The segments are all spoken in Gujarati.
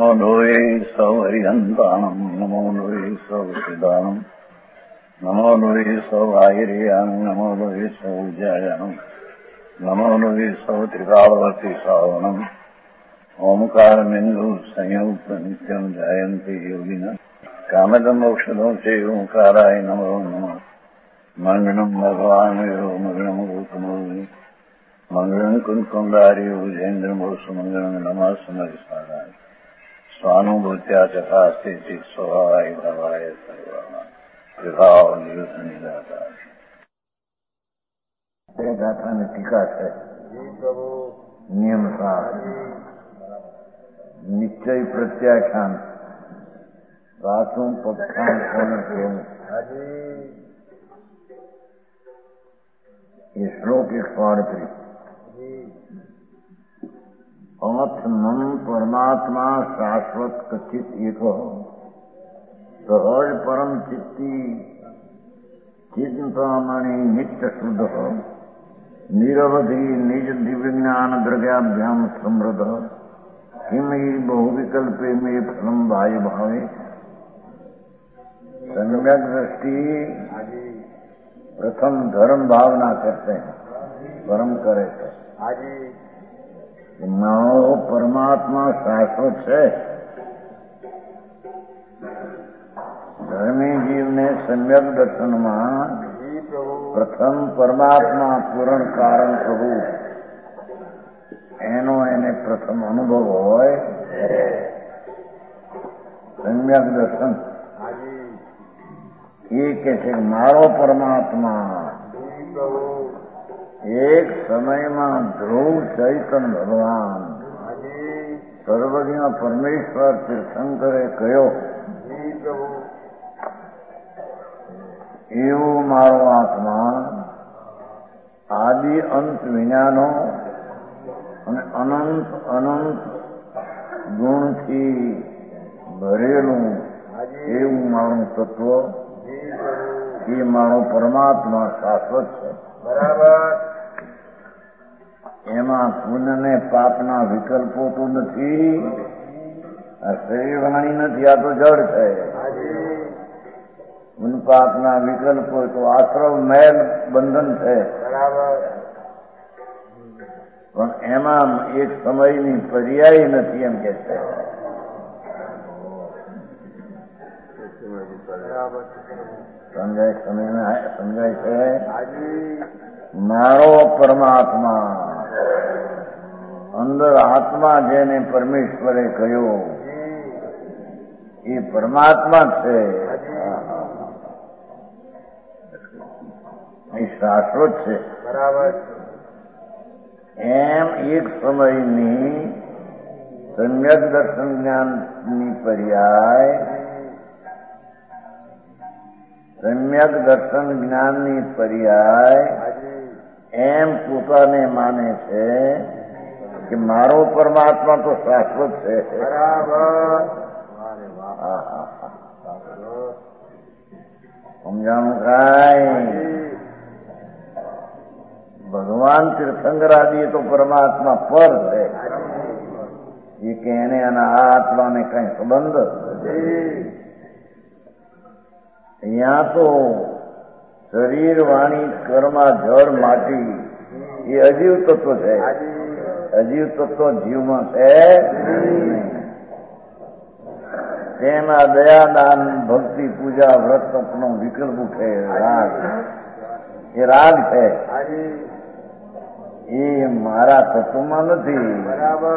નમો લોહે સૌ હરિહંતાણમ નમો લોહે સૌ સિદાનમ નમો લોહે સૌ આહિર્યાનમ નમો લોહે સૌ જયાનમ નમો લોહે સૌ ત્રિકાળવતી સાવનમ ઓમકાર બિંદુ સંયુક્ત નિત્યમ જયંતિ યોગિના કામદમ મોક્ષદો છે ઓંકારાય નમો નમઃ મંગળમ ભગવાન મંગળમ ગૌતમો મંગળમ કુંકુંડાર્યો જૈન્દ્રમોષ મંગળમ નમઃ સમરિસારાય સ્વાનુભૂત્યા ચકાસ્તે ચિત સ્વભાવાય ભવાય સર્વમાં વિભાવ નિયુદ્ધ નિરાકાર તે ગાથાની ટીકા છે નિયમ સાર નિશ્ચય પ્રત્યાખ્યાન વાસું પક્ષાન કોને કેવું ये श्लोक 138 अथ मम परमात्मा शाश्वत कचित एक सहज परम चित्ती चिंतामणि नित्य शुद्ध निरवधि निज दिव्य ज्ञान द्रव्याभ्याम समृद्ध किम बहुविकल्पे में फलम बाह्य भावे सम्यक दृष्टि प्रथम धर्म भावना करते हैं कर्म करे थे મારો પરમાત્મા શાશ્વત છે. ધર્મી જીવને સમ્યક દર્શનમાં પ્રથમ પરમાત્મા પૂર્ણ કારણ પ્રભુ એનો એને પ્રથમ અનુભવ હોય. સમ્યક દર્શન એ કે છે મારો પરમાત્મા એક સમયમાં ધ્રુવ ચૈતન ભગવાન સર્વજ્ઞ પરમેશ્વર તીર્થંકરે કહ્યો એવું મારો આત્મા આદિ અંત વિજ્ઞાનો અને અનંત અનંત ગુણથી ભરેલું એવું મારું તત્વ એ મારો પરમાત્મા શાશ્વત છે. બરાબર. એમાં પુણ્ય ને પાપના વિકલ્પો તો નથી. આ શરીર વાણી નથી, આ તો જડ છે. પુણ્ય પાપના વિકલ્પો તો આશ્રવ મેલ બંધન છે. બરાબર. પણ એમાં એક સમયની પર્યાય નથી એમ કે છે. સમજાય છે. મારો પરમાત્મા અંદર આત્મા જેને પરમેશ્વરે કહ્યો એ પરમાત્મા છે. એ શાશ્વત છે. બરાબર. એમ એક સમયની સમ્યક દર્શન જ્ઞાનની પર્યાય સમ્યક દર્શન જ્ઞાનની પર્યાય એમ પોતાને માને છે કે મારો પરમાત્મા તો શાશ્વત છે. બરાબર. સમજાણું કાંઈ? ભગવાન તીર્થંકરાદી તો પરમાત્મા પર છે. એ કે એને અને આ આત્માને કઈ સંબંધ અહીંયા તો શરીર વાણી કર્મા જળ માટી એ અજીવ તત્વ છે. અજીવ તત્વ જીવમાં છે. તેમાં દયાદાન ભક્તિ પૂજા વ્રત તપનો વિકલ્પ ઉઠે. રાગ એ રાગ છે. એ મારા તત્વમાં નથી. બરાબર.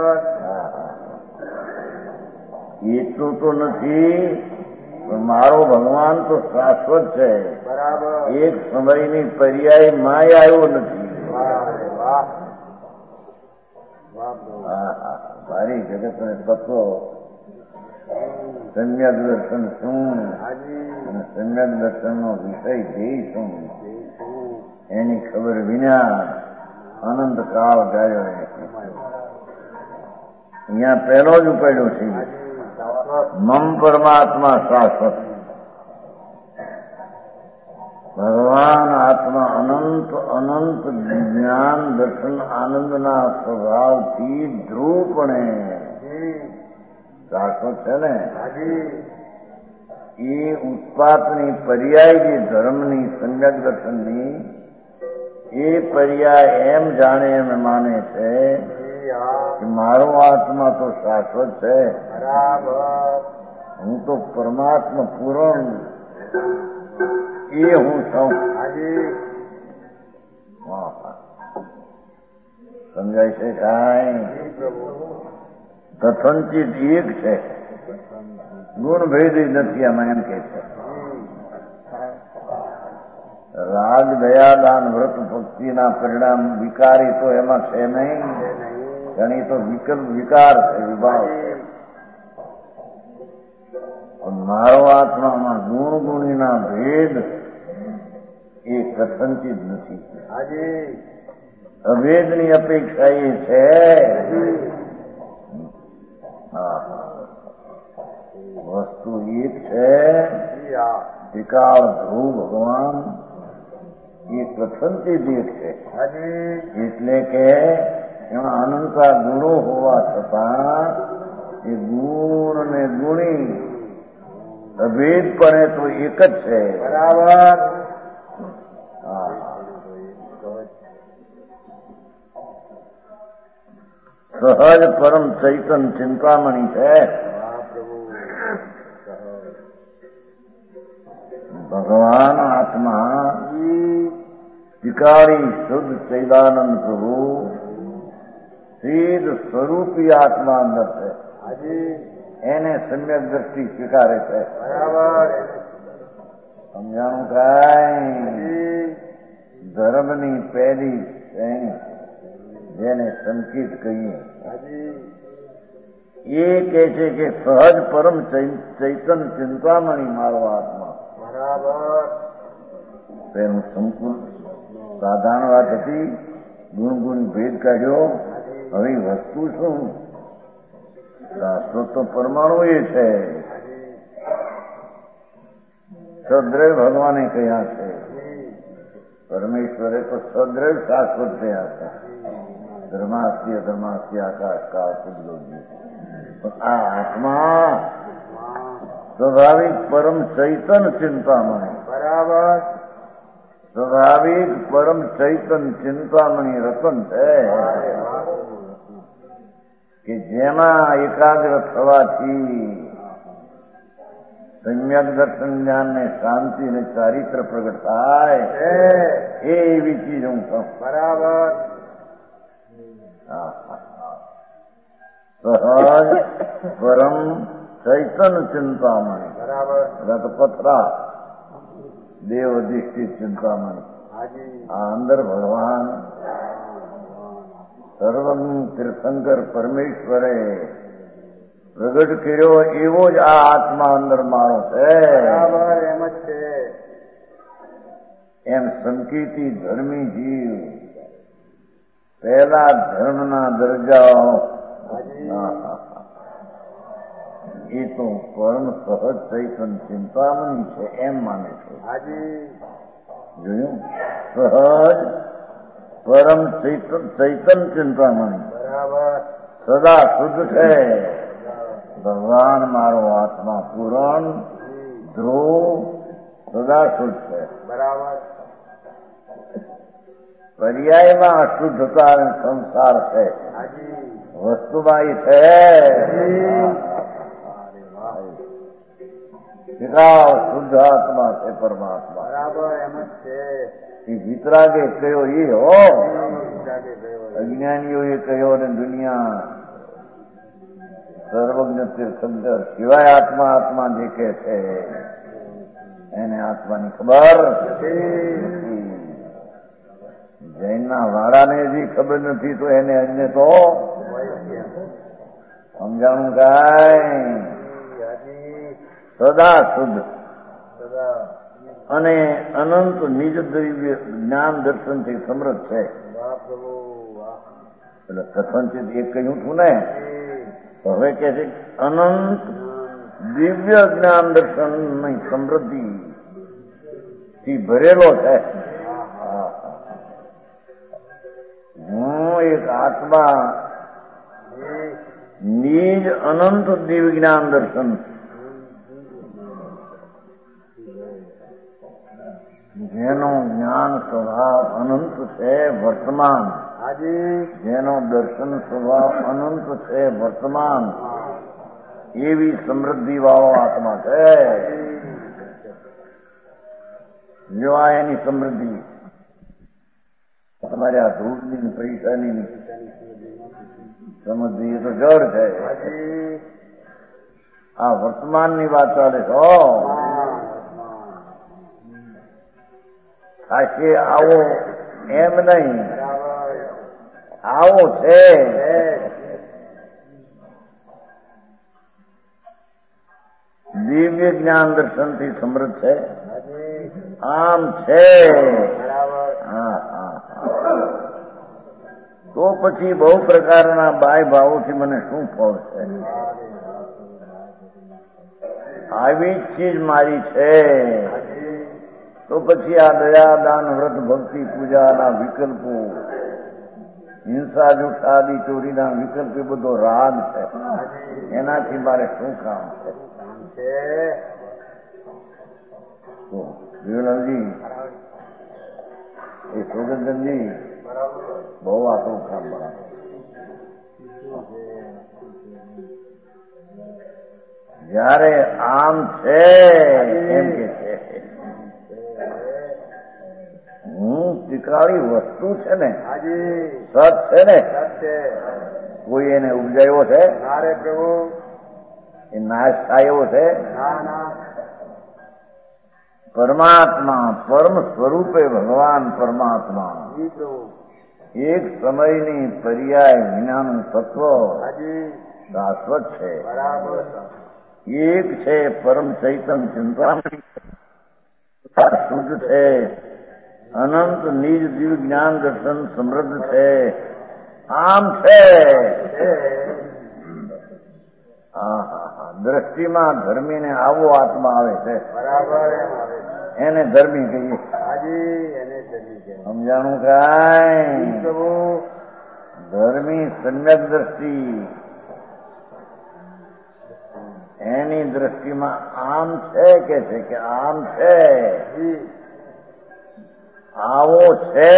એટલું તો નથી. મારો ભગવાન તો શાશ્વત છે. બરાબર. એક સમયની પર્યાય માય આવ્યો નથી. મારી જગત ને તત્વ સમ્યક દર્શન શું અને સમ્યક દર્શન નો વિષય ધ્યેય શું એની ખબર વિના અનંત કાળ ગાયો. અહીંયા પહેલો જ ઉપાડ્યો છે મમ પરમાત્મા શાશ્વત. ભગવાન આત્મા અનંત અનંત જ્ઞાન દર્શન આનંદના સ્વભાવથી ધ્રુવપણે શાશ્વત છે ને એ ઉત્પાતની પર્યાય જે ધર્મની સમ્યક દર્શનની એ પર્યાય એમ જાણે એમ માને છે કે મારો આત્મા તો શાશ્વત છે, હું તો પરમાત્મા પૂરણ એ હું છું. સમજાય છે કાંઈ? કથનચિત એક છે, ગુણ ભેદ નથી આમાં એમ કે છે. રાગ દયા દાન વ્રત ભક્તિના પરિણામ વિકારી તો એમાં છે નહીં, ઘણી તો વિકલ્પ વિકાર છે, વિભાવ છે. મારો આત્મામાં ગુણ ગુણીના ભેદ એ કથનચિત નથી. અભેદની અપેક્ષા એ છે. વસ્તુ એક છે, ત્રિકાળ ધ્રુવ ભગવાન એ કથનચિત એક છે. એટલે કે એમાં અનંતા ગુણો હોવા છતાં એ ગુણ ને ગુણી અભેદપણે તો એક જ છે. બરાબર. સહજ પરમ ચૈતન ચિંતામણી છે. ભગવાન આત્મા ત્રિકાળી શુદ્ધ ચૈદાનંદ પ્રભુ સીધ સ્વરૂપી આત્મા અંદર છે. એને સમ્યક દ્રષ્ટિ સ્વીકારે છે. સમજાણું કાંઈ? ધર્મની પહેલી શ્રેણી જેને સંકેત કહીએ એ કહે છે કે સહજ પરમ ચૈતન ચિંતામણી મારો આત્મા. તેનું સંકુલ સાધારણ વાત હતી, ગુણ ભેદ કાઢ્યો. હવે વસ્તુ શું? શાશ્વત તો પરમાણુ એ છે. સદ્રવ ભગવાને કહ્યા છે, પરમેશ્વરે તો સદ્રવ શાશ્વત કહ્યા છે. ધર્માસ્ય ધર્માસ્ય આકાશ કાળ કુદરતી. પણ આ આત્મા સ્વાભાવિક પરમ ચૈતન ચિંતામણી. બરાબર. સ્વાભાવિક પરમ ચૈતન ચિંતામણી રતન છે કે જેમાં એકાગ્ર થવાથી સમ્યક દર્શન જ્ઞાન ને શાંતિ ને ચારિત્ર પ્રગટ થાય એવી ચીજ હું છું. બરાબર. સહજ પરમ ચૈતન ચિંતામણી. બરાબર. રથપથરા દેવ અધિષ્ઠિત ચિંતામણી. આ અંદર ભગવાન સર્વજ્ઞ તીર્થંકર પરમેશ્વરે પ્રગટ કર્યો એવો જ આ આત્મા અંદર મારો છે. બરાબર. એમ જ છે. એમ સંકેતી ધર્મી જીવ પહેલા ધર્મના દરજાઓ એ તો પરમ સહજ ચૈતન ચિંતામણી છે એમ માને છે. જોયું? સહજ પરમ ચૈતન ચિંતામણી. બરાબર. સદા શુદ્ધ છે. ભગવાન મારો આત્મા પૂરણ ધ્રુવ સદા શુદ્ધ છે. બરાબર. પર્યાયમાં અશુદ્ધતા અને સંસાર છે, વસ્તુમાં એ છે. શુદ્ધ આત્મા છે પરમાત્મા. બરાબર. એમ જ છે. એ વિતરાગે કયો એ હો, અજ્ઞાનીઓએ કહ્યો ને દુનિયા સર્વજ્ઞ તીર્થંકર સિવાય આત્મા આત્મા જે કે છે એને આત્માની ખબર નથી. જૈનના વાળાને જે ખબર નથી તો એને અન્ય તો સમજાણું કાંઈ? સદા શુદ્ધ અને અનંત નિજ દ્રવ્ય જ્ઞાન દર્શનથી સમૃદ્ધ છે. એટલે કથનચિત એક કહ્યું છું ને, હવે કે છે અનંત દિવ્ય જ્ઞાન દર્શન ની સમૃદ્ધિ થી ભરેલો છે. હું એક આત્મા એ જ અનંત દિવ્ય જ્ઞાન દર્શન. જેનો જ્ઞાન સ્વભાવ અનંત છે વર્તમાન, જેનો દર્શન સ્વભાવ અનંત છે વર્તમાન, એવી સમૃદ્ધિ વાળો આત્મા છે. જો આ એની સમૃદ્ધિ તમારે આ ધૂળની પૈસાની સમૃદ્ધિ એ તો જળ છે. આ વર્તમાનની વાત ચાલે છે. ખાશે આવો એમ નહીં, આવો છે. દિવ્ય જ્ઞાન દર્શન થી સમૃદ્ધ છે. આમ છે. તો પછી બહુ પ્રકારના બાય ભાવોથી મને શું ફળ છે? આવી જ ચીજ મારી છે. તો પછી આ દયા દાન વ્રત ભક્તિ પૂજાના વિકલ્પો, હિંસા જૂઠ આદિ ચોરીના વિકલ્પ એ બધો રાગ છે. એનાથી મારે શું કામ છે? જીવનજી એ સુગંધનજી બહુ આપણું કામ બનાવે. જયારે આમ છે એમ કે છે હું ટીકાળી વસ્તુ છે ને, સત છે ને, કોઈ એને ઉપજાયો છે? એ નાશ થયો છે? પરમાત્મા પરમ સ્વરૂપે ભગવાન પરમાત્મા એક સમયની પર્યાય વિનાનું તત્વ શાશ્વત છે. એક છે પરમ ચૈતન ચિંતામણી શુદ્ધ છે. અનંત નિજ દિવ્ય જ્ઞાન દર્શન સમૃદ્ધ છે. આમ છે. દ્રષ્ટિમાં ધર્મીને આવો આત્મા આવે છે, એને ધર્મી કહીએ. સમજાણું કાંઈ? ધર્મી સમ્યક દ્રષ્ટિ, એની દ્રષ્ટિમાં આમ છે કે છે કે આમ છે, આવો છે.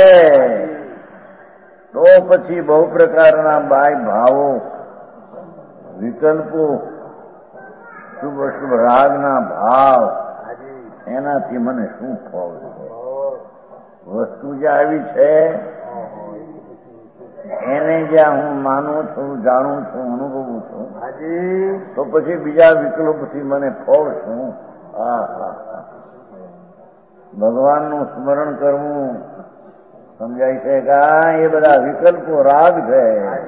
તો પછી બહુ પ્રકારના બાય ભાવો, વિકલ્પો, શુભ અશુભ રાગના ભાવ, એનાથી મને શું ફળ છે? વસ્તુ જે આવી છે એને જ્યાં હું માનું છું, જાણું છું, અનુભવું છું, તો પછી બીજા વિકલ્પથી મને ફળ શું? ભગવાનનું સ્મરણ કરવું સમજાય છે કે એ બધા વિકલ્પો રાગ છે.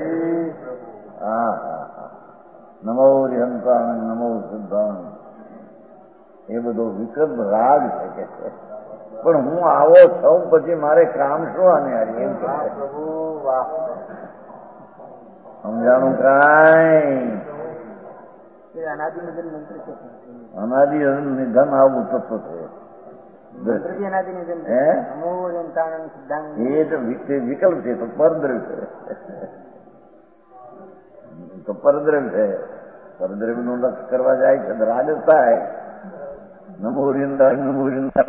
નમો હંતાન નમો શુદ્ધાન એ બધો વિકલ્પ રાગ છે કે છે. પણ હું આવો થઉં પછી મારે કામ શું? આને એમ કે સમજાણું કાંઈ? અનાદિ નિધન આવું તત્વ છે. એ તો વિકલ્પ છે, તો પરદ્રવ્ય છે. તો પરદ્રવ્ય છે. પરદ્રવ્ય નું લક્ષ કરવા જાય છે રાગ થાય. નમો રિંદા નમો રિંદા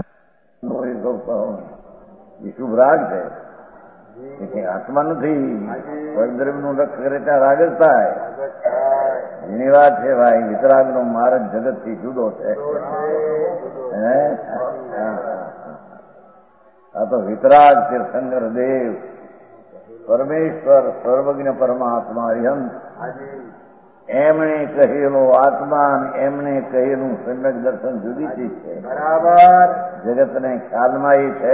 એ શુભ રાગ છે. આત્મા નથી. પરદ્રવ્ય નું લક્ષ કરે ત્યાં રાગ જ થાય. એની વાત છે ભાઈ. વિતરાગ નો માર્ગ જગત થી જુદો છે. આ તો વિતરાગ તીર્થંકર દેવ પરમેશ્વર સર્વજ્ઞ પરમાત્મા અરિહંત એમણે કહેલો આત્મા, એમણે કહેલું સમ્યક દર્શન જુદી ચીજ છે. બરાબર. જગતને ખ્યાલમાં એ છે.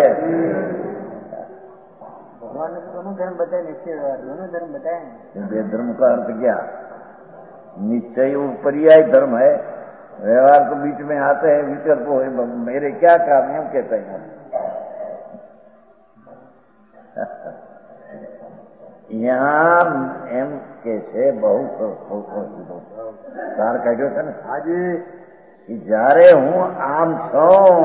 ભગવાન ને दोनों धर्म बताए, निश्चय दोनों धर्म बताए. ये धर्म का अर्थ क्या? निश्चय वो पर्याय धर्म है. व्यवहार तो बीच में आते हैं, विकल्प हो मेरे क्या काम है, हम कहते हैं. यहाँ એમ કે છે બહુ સાર કાઢ્યો છે ને. જયારે હું આમ છું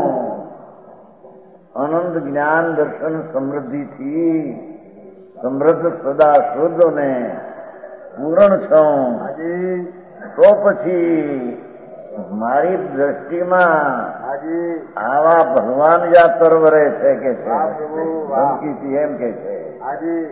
અનંત જ્ઞાન દર્શન સમૃદ્ધિથી સમૃદ્ધ સદા શુદ્ધ ને પૂરણ છું હાજી તો પછી મારી દ્રષ્ટિમાં હાજી આવા ભગવાન યા તરવરે છે કે છે વાહ પ્રભુ વાહ ધમકીથી એમ કે છે હાજી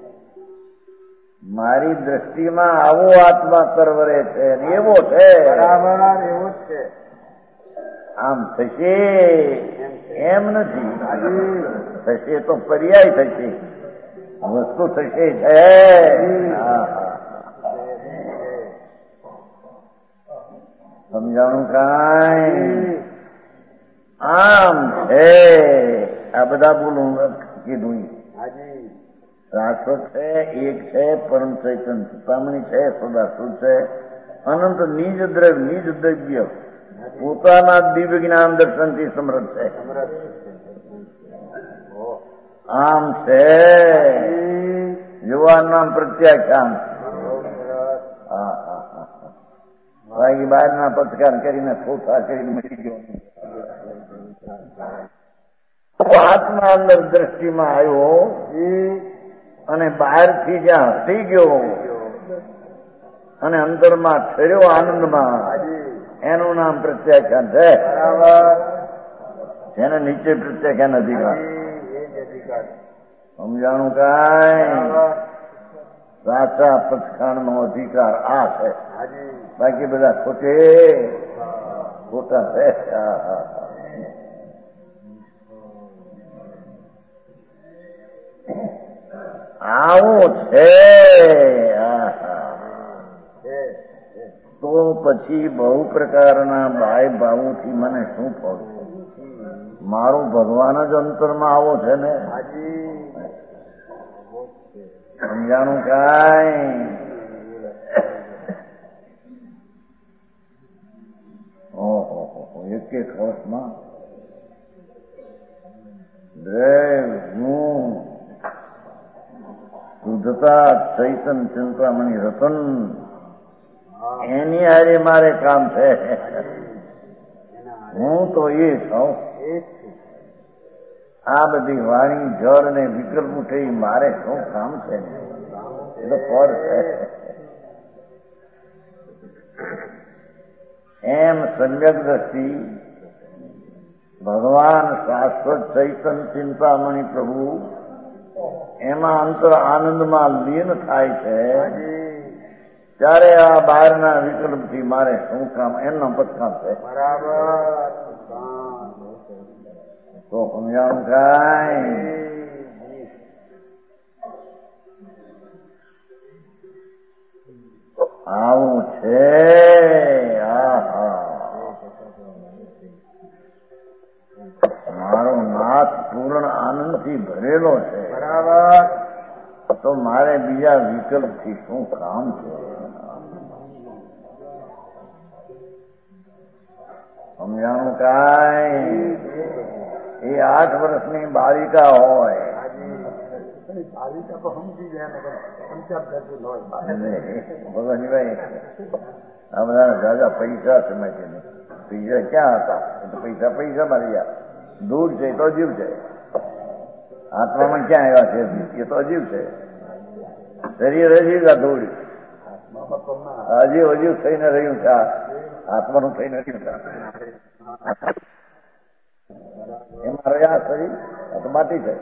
મારી દ્રષ્ટિમાં આવો આત્મા તરવરે છે અને એવો છે બરાબર એવું જ છે આમ થશે એમ નથી હાજી થશે તો પર્યાય થશે વસ્તુ થશે છે હા હા સમજાણું કાંઈ આમ છે આ બધા બોલું કીધું હાજી શાશ્વત છે એક છે પરમ ચૈતન્ય ચિંતામણી છે સદા શુદ્ધ છે અનંત નિજ દ્રવ્ય પોતાના દિવ્ય જ્ઞાન દર્શનથી સમૃદ્ધ છે આમ છે યુવાનના પ્રત્યાખ્યાન હા હા હા બાકી બહારના પત્રકાર કરીને ફોટા કરીને મળી ગયો આત્મા અંદર દ્રષ્ટિમાં આવ્યો અને બહારથી જ્યાં હટી ગયો અને અંદરમાં ઠર્યો આનંદમાં એનું નામ પ્રત્યાખ્યાન છે જેને નીચે પ્રત્યાખ્યાન અધિકાર સમજાણું કાંઈ સાચા પથખાણનો અધિકાર આ છે બાકી બધા ખોટા છે આવું છે તો પછી બહુ પ્રકારના બાય ભાવોથી મને શું ફળ છે મારું ભગવાન જ અંતરમાં આવો છે ને સમજાણું કાંઈ ઓહો એક વર્ષમાં હું શુદ્ધતા ચૈતન ચિંતામણી રતન એની હારે મારે કામ છે હું તો એ છું આ બધી વાણી જળ ને વિકલ્પ ઉઠે મારે શું કામ છે એ તો ફળ છે એમ સમ્યક દ્રષ્ટિ ભગવાન શાશ્વત ચૈતન ચિંતામણી પ્રભુ એમાં અંતર આનંદમાં લીન થાય છે ત્યારે આ બહારના વિકલ્પથી મારે શું કામ એમનો પથકામ છે તો સમજાણું કાંઈ આવું છે મારો નાથ પૂર્ણ આનંદથી ભરેલો છે તો મારે બીજા વિકલ્પથી શું કામ છે સમજાણું કાંઈ એ 8 વર્ષની બાલિકા હોય ભગવાનભાઈ આ બધા દાદા પૈસા સમય છે પૈસા ક્યાં હતા પૈસા મારી ગયા દૂર છે તો જીવ છે આત્મામાં ક્યાં આવ્યા છે એ તો અજીવ છે શરીર અજીવ આ દૂર અજીવ થઈને રહ્યું છે આત્માનું થઈને રહ્યું છે એમાં રહ્યા શરીર આ તો માટી છે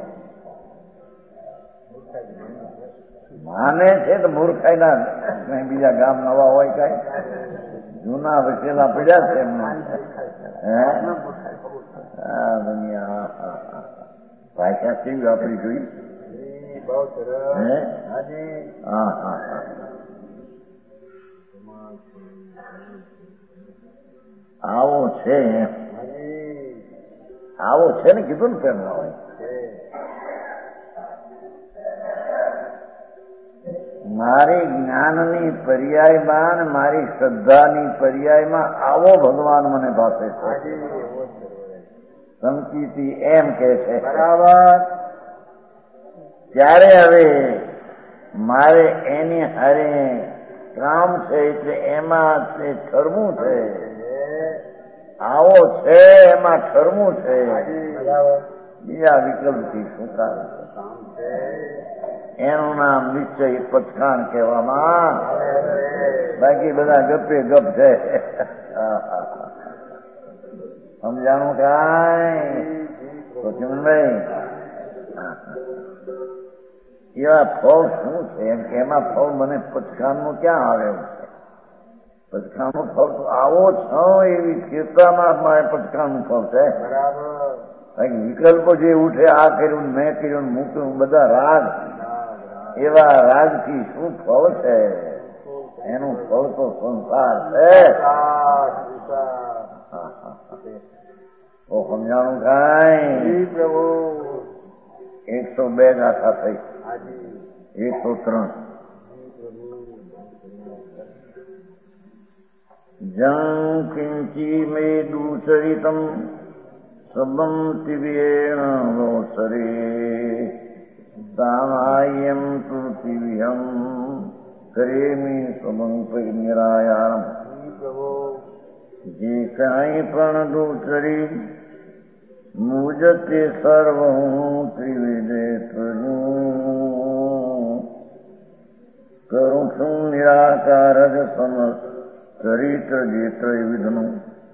માને છે તો મૂર્ખાઈ ના બીજા ગામ નવા હોય કઈ જૂના વચેલા પડ્યા છે એમને દુનિયા ભાષા કેવી વાપરી જોઈ આવો છે ને કીધું ને પેલું મારી જ્ઞાનની પર્યાયમાં મારી શ્રદ્ધાની પર્યાયમાં આવો ભગવાન મને ભાષે છે સંકીર્તિ એમ કે છે બરાબર ત્યારે હવે મારે એની હારે કામ છે એટલે એમાં તે ઠરવું છે આવો છે એમાં ઠરવું છે બીજા વિકલ્પથી શું કામ છે એનું નામ નિશ્ચય પચખાણ કહેવામાં. બાકી બધા ગપે ગપ છે. સમજાણું કાંઈ તો ચિમનભાઈ એવા ફળ શું છે એમ કે એમાં ફળ મને પચખાણનું ક્યાં આવે છે? પચખાણનું ફળ તો આવો છો એવી ચેતામાં મારે પચખાણનું ફળ છે. વિકલ્પો જે ઉઠે આ કર્યું મેં કર્યું મૂક્યું બધા રાગ, એવા રાગથી શું ફળ છે? એનું ફળ તો સંસાર છે. તો સમજાણું કાંઈ પ્રભુ. 102 ગાથા થઈ, 103. જં કિંચી મે દૂષરિતમ સબમ તિવ્યેણ રોસરે સામાયમ પૃથિવ્યમ કરેમી સબમ નિરાયામ. જે કાંઈ પણ દૂષરી મુજતે સર્વ ત્રિવિદે કરું છું નિરાકાર જ સમસ્ત ચરિત્ર જેત્ર વિધનું.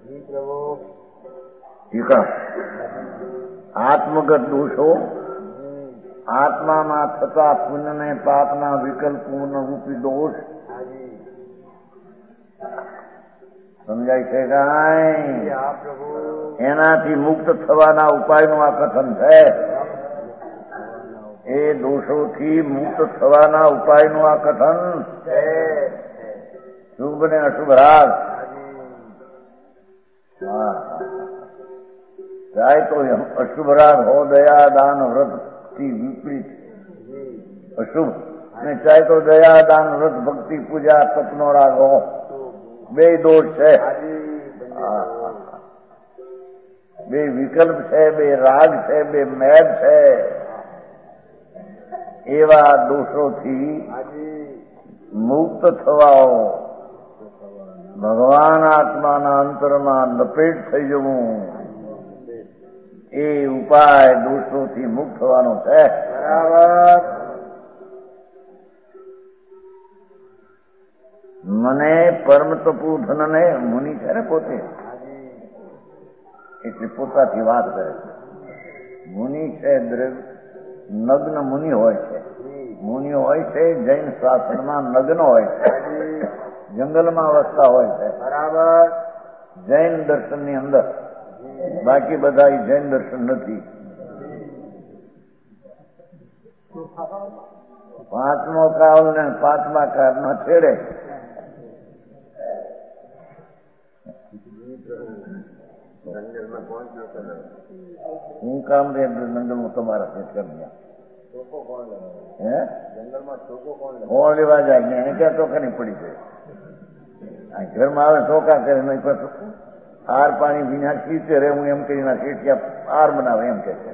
આત્મગત દોષો, આત્મામાં થતા પુણ્ય ને પાપના વિકલ્પોનો રૂપી દોષ સમજાય છે કાંઈ? એનાથી મુક્ત થવાના ઉપાયનું આ કથન છે. એ દોષોથી મુક્ત થવાના ઉપાયનું આ કથન છે. શુભ ને અશુભ રાગ ચાહે તો અશુભ રાગ હો દયા દાન વ્રત થી વિપરીત અશુભ, ને ચાહે તો દયા દાન વ્રત ભક્તિ પૂજા તપનો રાગ હો, બે દોષ છે. બે વિકલ્પ છે, બે રાગ છે, બે મેદ છે. એવા દોષોથી મુક્ત થવાઓ, ભગવાન આત્માના અંતરમાં લપેટ થઈ જવું, એ ઉપાય દોષોથી મુક્ત થવાનો છે. બરાબર. મને પરમ તપુ ધનને મુનિ છે ને પોતે, એટલે પોતાથી વાત કરે છે. મુનિ છે નગ્ન મુનિ હોય છે. મુનિ હોય છે જૈન શાસનમાં નગ્ન હોય છે, જંગલમાં વસતા હોય છે. બરાબર. જૈન દર્શનની અંદર, બાકી બધા જૈન દર્શન નથી. 5મો કાળ ને 5મા કાળના છેડે હું કામ રે જંગલમાં તમારા સેટ કરી કોણ લેવા જાય ને એને ક્યાં ચોખાની પડી જાય. ઘરમાં આવે ચોખા કરે નહીં, હાર પાણી વિના ખીચે રે હું એમ કરીને શેઠિયા હાર બનાવે એમ કે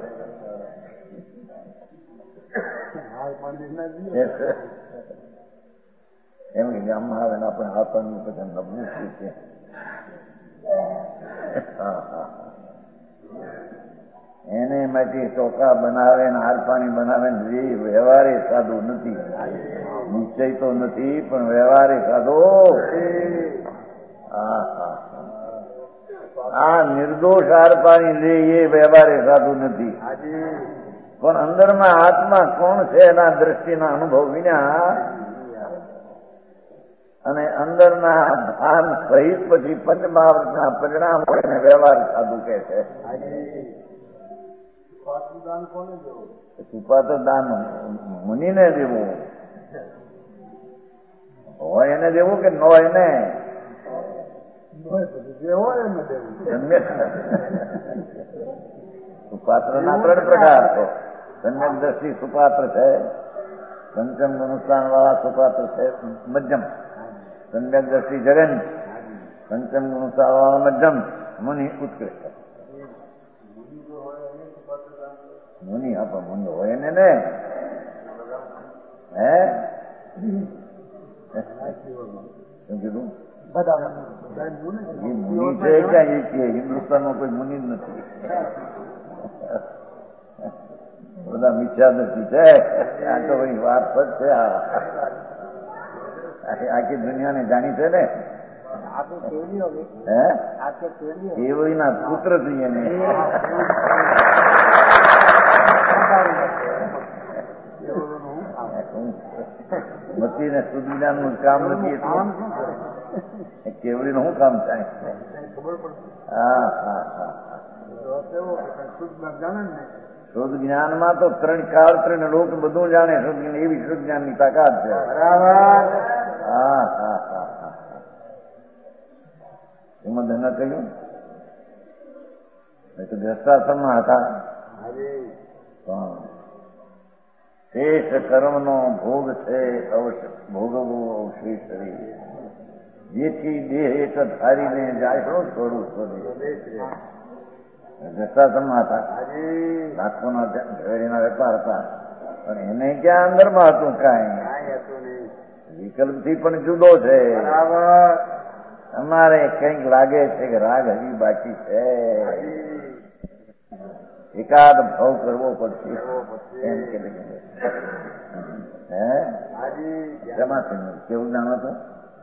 એમ કે ગામમાં આવે ને આપણે હાર પાણી પછી નબળું છે. એને માટે ચોખા બનાવે ને હાર પાણી બનાવે ને એ વ્યવહારે સાધુ નથી. નિશ્ચય તો નથી પણ વ્યવહારે સાધો. આ નિર્દોષ હાર પાણી લે એ વ્યવહારે સાધુ નથી. પણ અંદરમાં આત્મા કોણ છે એના દ્રષ્ટિના અનુભવ વિના અને અંદરના ભાન સહિત પછી પંચમહાવૃતના પરિણામ એને વ્યવહાર સાધુ કહે છે. સુપાત્ર દાન મુનિને દેવું હોય એને દેવું કે ન હોય ને સુપાત્રના 3 પ્રકાર છે. સમ્યક દ્રષ્ટિ સુપાત્ર છે, પંચમ ગુણસ્થાન વાળા સુપાત્ર છે મધ્યમ, સમ્યક દ્રષ્ટિ જગન, પંચમ ગુણસ્થાન વાળા મધ્યમ, મુનિ ઉત્કૃષ્ટ. મુનિ આપો મુનિ હોય ને ને હે શું કીધું? મુનિ છે ક્યાં એ છે? હિન્દુસ્તાનમાં કોઈ મુનિ જ નથી. બધા મિથ્યા દ્રષ્ટિ છે. આ તો ભાઈ વાત જ છે. આખી દુનિયાને જાણી છે ને. કેવડીના પુત્ર છીએ ને. મતી ને સુજ્ઞાન નું કામ નથી. કેવડી નું શું કામ થાય? હા હા હા. શુદ્ધ જ્ઞાનમાં તો ત્રણ કાળ ત્રણ લોક બધું જાણે. શુદ્ધ એવી શુદ્ધ જ્ઞાન ની તાકાત છે. બરાબર. હા હા હા હા. એમાં ધન કહ્યું તો દ્રષ્ટાશ્રમમાં હતા. શેષ કર્મનો ભોગ છે ભોગવવો અવશેષ શરીર. જેથી દેહ એક ધારીને જાય થોડું દ્રષ્ટાશ્રમમાં હતા. લાખોના ઝવેરીના વેપાર હતા. પણ એને ક્યાં અંદરમાં હતું? કાંઈ વિકલ્પથી પણ જુદો છે. અમારે કંઈક લાગે છે કે રાગ હજી બાકી છે. એકાદ ભાવ કરવો પડશે એમ કે કેવું જાણો છો?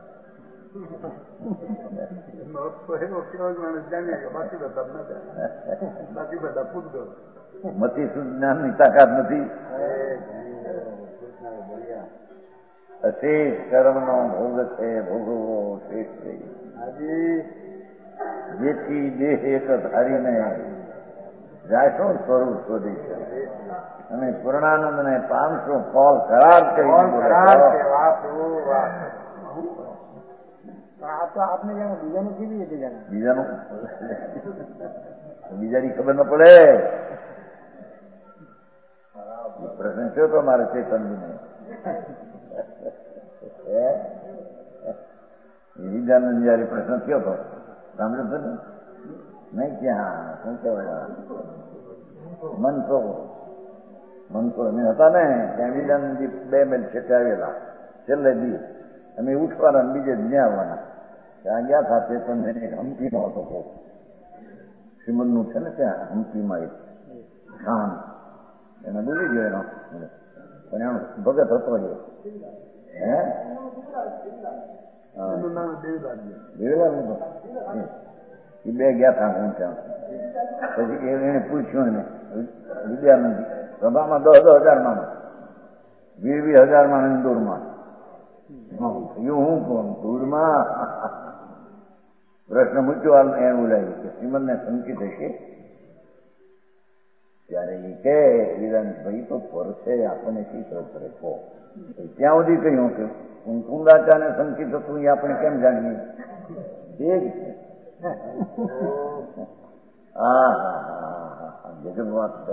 મતી સુજ્ઞાન ની તાકાત નથી. અશેષ કર્મનો ભોગ છે ભોગવવો શેષ થઈ. જેથી દેહ એક ધારીને જાશો સ્વરૂપ શોધી છે. અને પૂર્ણાનંદ ને પામશો ફોલ કરાર કરી બીજાની ખબર ન પડે. પ્રશ્ન થયો તો મારે ચેતનજીને. વિદ્યાનંદ જયારે પ્રશ્ન થયો હતો સાંભળ્યો હતો ને? નહીં ક્યાં શું કહેવાય મનસો અમે હતા ને ત્યાં વિદ્યાનંદજી 2 મિલ છેટે આવેલા. છેલ્લે દી અમે ઉઠવાના બીજે જ ન્યા આવવાના. ત્યાં ગયા હતા ચેતન એક હમ્પીનો હતો. શ્રીમદનું છે ને ત્યાં હમ્પીમાં એક ખાન એને બોલી ગયો એનો. પણ એનો ભગત હતો એ. એ 2 ગયા હતા હું ત્યાં. પછી એને પૂછ્યું એને વિદ્યાનંદ સભામાં 10,000 માણસ 20,000 માણસ ઇન્દોરમાં. હું કોણ દૂરમાં? પ્રશ્ન મૂક્યો એવું લાગ્યું કે શ્રીમદને સંકિત હશે. ત્યારે એ કે વિધાનભાઈ તો પરસે આપણને શી ખબર પડે કહો. ત્યાં સુધી કહ્યું કે કુંડાચાને સંકિત હતું એ આપણે કેમ જાણીએ? એ જ છે. હા હા હા ગજબ વાત છે.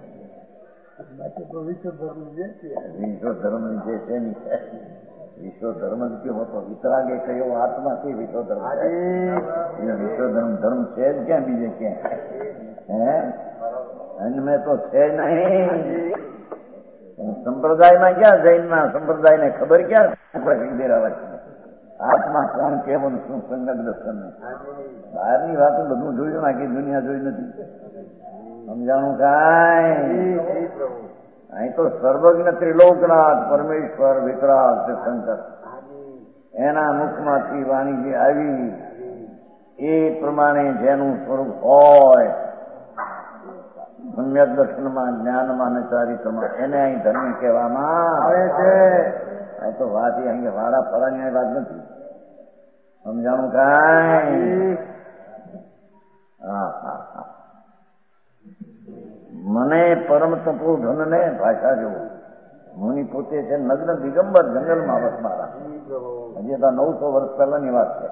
વિશ્વ ધર્મ જે છે ને વિશ્વ ધર્મ જ કેવો હતો? વિતરાગે કયો આત્મા છે વિશ્વ ધર્મ. વિશ્વ ધર્મ છે જ ક્યાં બીજે ક્યાં? મેં તો છે નહીં. સંપ્રદાયમાં ક્યાં જૈનના સંપ્રદાયને ખબર ક્યાં દેરાવા છે? આત્મા કોણ કેવું શું સંગત દર્શન. બહારની વાતો બધું જોયું, આખી દુનિયા જોઈ નથી. સમજાણું કાંઈ? અહીં તો સર્વજ્ઞ ત્રિલોકનાથ પરમેશ્વર વિતરાગ શંકર એના મુખમાંથી વાણી જે આવી એ પ્રમાણે જેનું સ્વરૂપ હોય સમ્યક દર્શનમાં જ્ઞાનમાં અને ચારિત્રમાં એને અહીં ધર્મ કહેવામાં આવે છે. આ તો વાત એ અહીં વાડા ફળાની વાત નથી. સમજાણું કાંઈ? હા હા હા. મને પરમ તપોધન ને ભાષા જેવો મુનિ પોતે છે નગ્ન દિગંબર જંગલમાં વસનારા. હજી તો 900 વર્ષ પહેલાની વાત છે.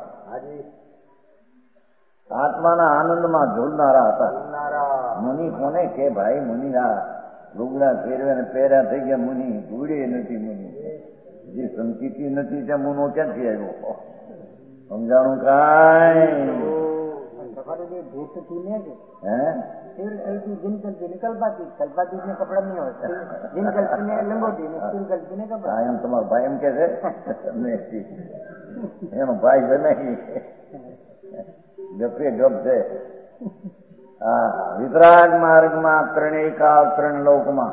આત્માના આનંદમાં ઝૂલનારા હતા. મુનિ કોને કે ભાઈ? મુનિના લુગડા ફેરવે ને પહેર્યા થઈ ગયા મુનિ. ધૂળે નથી મુનિ. જે સંકિતી નથી ત્યાં મુનો ક્યાંથી આવ્યો? સમજાણું કાંઈ? એમ તમારો ભાઈ એમ કે છે એનો ભાઈ છે નહીં ગપે ગપ છે. વિતરાગ માર્ગમાં ત્રણેય કાળ ત્રણ લોકમાં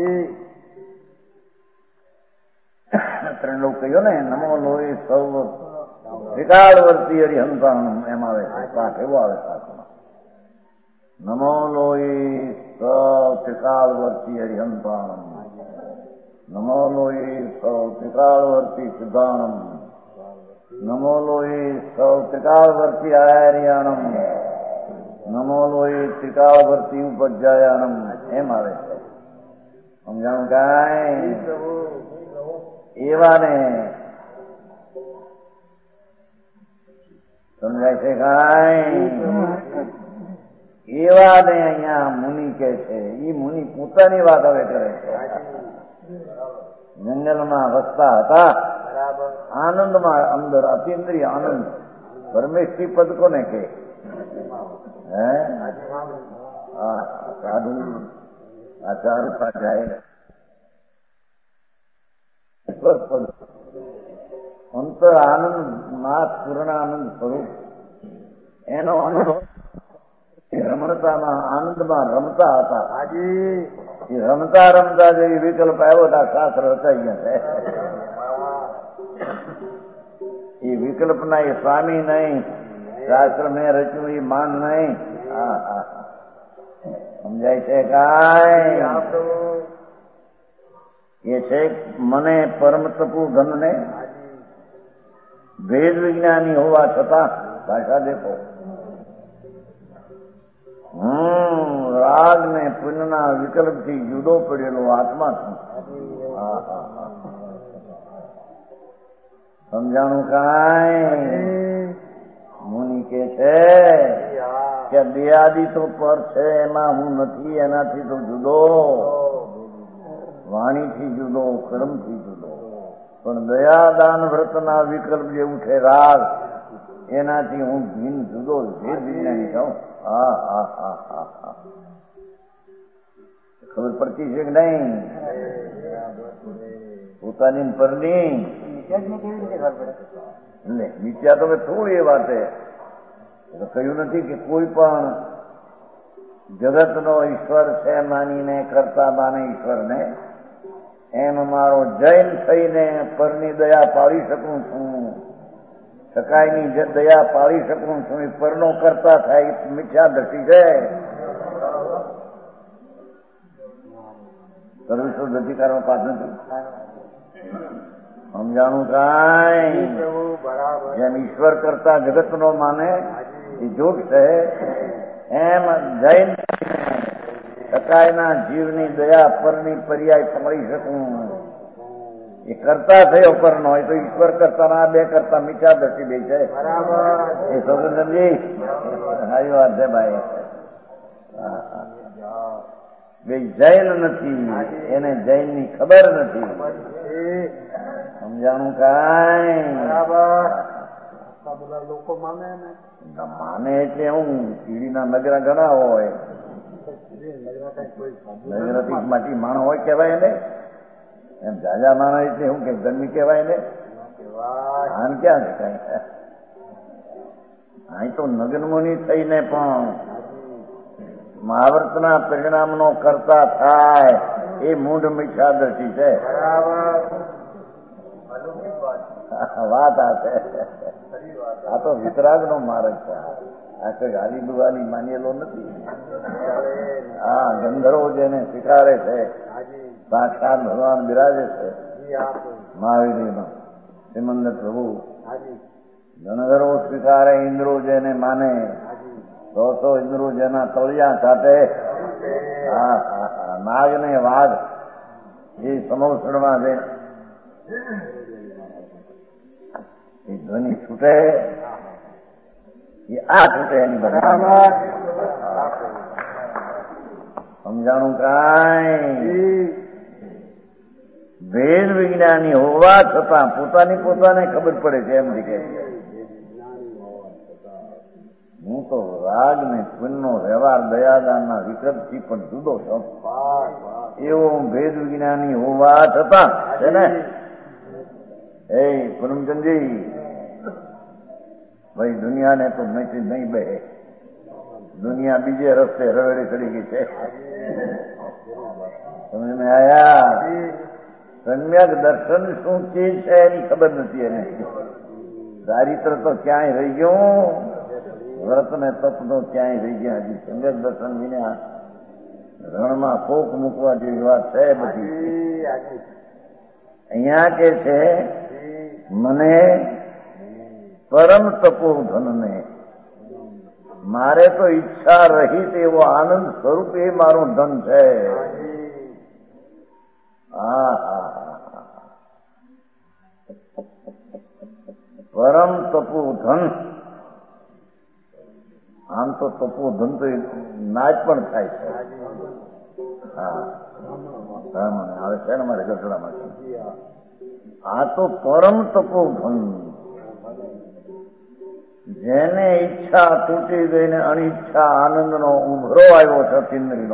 ત્રણ લોક કહ્યો ને, નમો લોહી સૌ ત્રિકાળવર્તી હરિહંતાણમ એમ આવે છે પાઠ, એવો આવે શાસ્ત્રમાં. નમો લોહી સૌ ત્રિકાળવર્તી હરિહંતાણમ, નમો લોહી સૌ ત્રિકાળવર્તી સિદ્ધાણમ, નમો લોહી સૌ ત્રિકાળવર્તી આર્યાણમ, નમો લોહી ત્રિકાળવર્તી ઉપજ્જાયાણમ એમ આવે છે. સમજાણું કાંઈ? એવાને સમજાય છે કાંઈ? એવાને અહીંયા મુનિ કે છે. એ મુનિ પોતાની વાત હવે કરે છે. જંગલમાં વસતા હતા, આનંદમાં અંદર અતિન્દ્રિય આનંદ, પરમેશ્વરી પદ કોને કે? હે સાધુ આચાર જાય અંતર આનંદ નાથ પૂર્ણાનંદ સ્વરૂપ એનો અનુભવ રમણતામાં આનંદમાં રમતા હતા. એ રમતા રમતા જે વિકલ્પ આવ્યો હતા શાસ્ત્ર રચાઈ ગયા છે. એ વિકલ્પના એ સ્વામી નહીં, શાસ્ત્ર મેં રચ્યું એ માન નહીં. સમજાય છે કાંઈ? એ છે મને પરમ તપુ ઘનને વેદ વિજ્ઞાની હોવા છતાં ભાષા દેખો રાગ ને પુણ્યના વિકલ્પથી જુદો પડેલો આત્મા છું. સમજાણું કાંઈ? મુનિ કે છે કે દેહાદી તો પર છે, એમાં હું નથી, એનાથી તો જુદો, વાણીથી જુદો, કર્મથી જુદો. પણ દયાદાન વ્રતના વિકલ્પ જે ઉઠે રાગ, એનાથી હું ભિન્ન જુદો ભેદ વિજ્ઞાની છું. ખબર પડતી છે કે નહીં? પોતાની પરની મિથ્યા તો થોડી એ વાતે કહ્યું નથી કે કોઈ પણ જગતનો ઈશ્વર છે માનીને કરતા માને ઈશ્વરને, એમ મારો જૈન થઈને પરની દયા પાળી શકું છું, સકાયની દયા પાળી શકું છું. એ પરનો કરતા થાય મિથ્યા દ્રષ્ટિ છે. સર્વસ્વ અધિકારમાં પાછ નથી. સમજાણું કાંઈ? જેમ ઈશ્વર કરતા જગતનો માને એ જોગ છે, એમ જૈન સકાયના જીવની દયા પરની પર્યાય પાળી શકું. એ કરતા થયો પરનો હોય તો ઈશ્વર કરતા ના બે કરતા મીઠા દ્રષ્ટિ બે છે. એ સમજી સારી વાત છે ભાઈ. બે જૈન નથી, એને જૈનની ખબર નથી. સમજાણું કાંઈ? લોકો માને એટલે હું કીડીના નગરા ઘણા હોય, નગરથી માટી માણસ હોય કેવાય ને, એમ જાજા માણસ એટલે શું કે જન્મી કેવાય ને. આન ક્યાં છે કઈ? અહીં તો નગનમુનિ થઈને પણ મહાવર્તના પરિણામનો કરતા થાય એ મૂઢ મિથ્યા દ્રષ્ટિ છે. વાત આ છે. આ તો વિતરાગનો માર્ગ છે. આ કઈ ગાલી બુગાલી માનેલો નથી. હા, ગંધર્વો જેને સ્વીકારે છે, સાક્ષાત ભગવાન બિરાજે છે મહાવીરમાં, શ્રીમંદ પ્રભુ. ગણધર્વો સ્વીકારે, ઇન્દ્રો જેને માને, 100 ઇન્દ્રો જેના તળિયા સાથે, નાગ ને વાઘ એ સમોસણમાં છે, એ ધ્વનિ છૂટે, એ આ છૂટે એની બરાબર. સમજાણું કાંઈ? વેદ વિજ્ઞાની હોવા છતાં પોતાને ખબર પડે છે એમ કે હું તો રાગ ને પુણ્યનો વ્યવહાર દયાદાનના વિકલ્પથી પણ જુદો છું. એવો ભેદ વિજ્ઞાની હોવા છતાં છે ને. એ પૂનમચંદજી ભાઈ, દુનિયાને તો મેથી નહીં બે. દુનિયા બીજે રસ્તે રવેડી ચડી ગઈ છે. સમજને આયા? સમ્યક દર્શન શું ચીજ છે એની ખબર નથી એને. ચારિત્ર તો ક્યાંય રહી ગયું, વ્રત ને તપ તો ક્યાંય રહી ગયા. હજી સમ્યક દર્શન વિના રણમાં કોક મૂકવા જેવી વાત છે બધી. અહીંયા કે છે મને પરમ તપોધનને મારે તો ઈચ્છા રહિત એવો આનંદ સ્વરૂપ એ મારું ધન છે. પરમ તપોધન. આમ તો તપોધન તો નાચ પણ થાય છે. મને આવે છે ને મારે ગસડામાં. આ તો પરમ તપોધન, જેને ઈચ્છા તૂટી ગઈને અનિચ્છા આનંદનો ઉભરો આવ્યો છે અતિન્દ્રિયનો.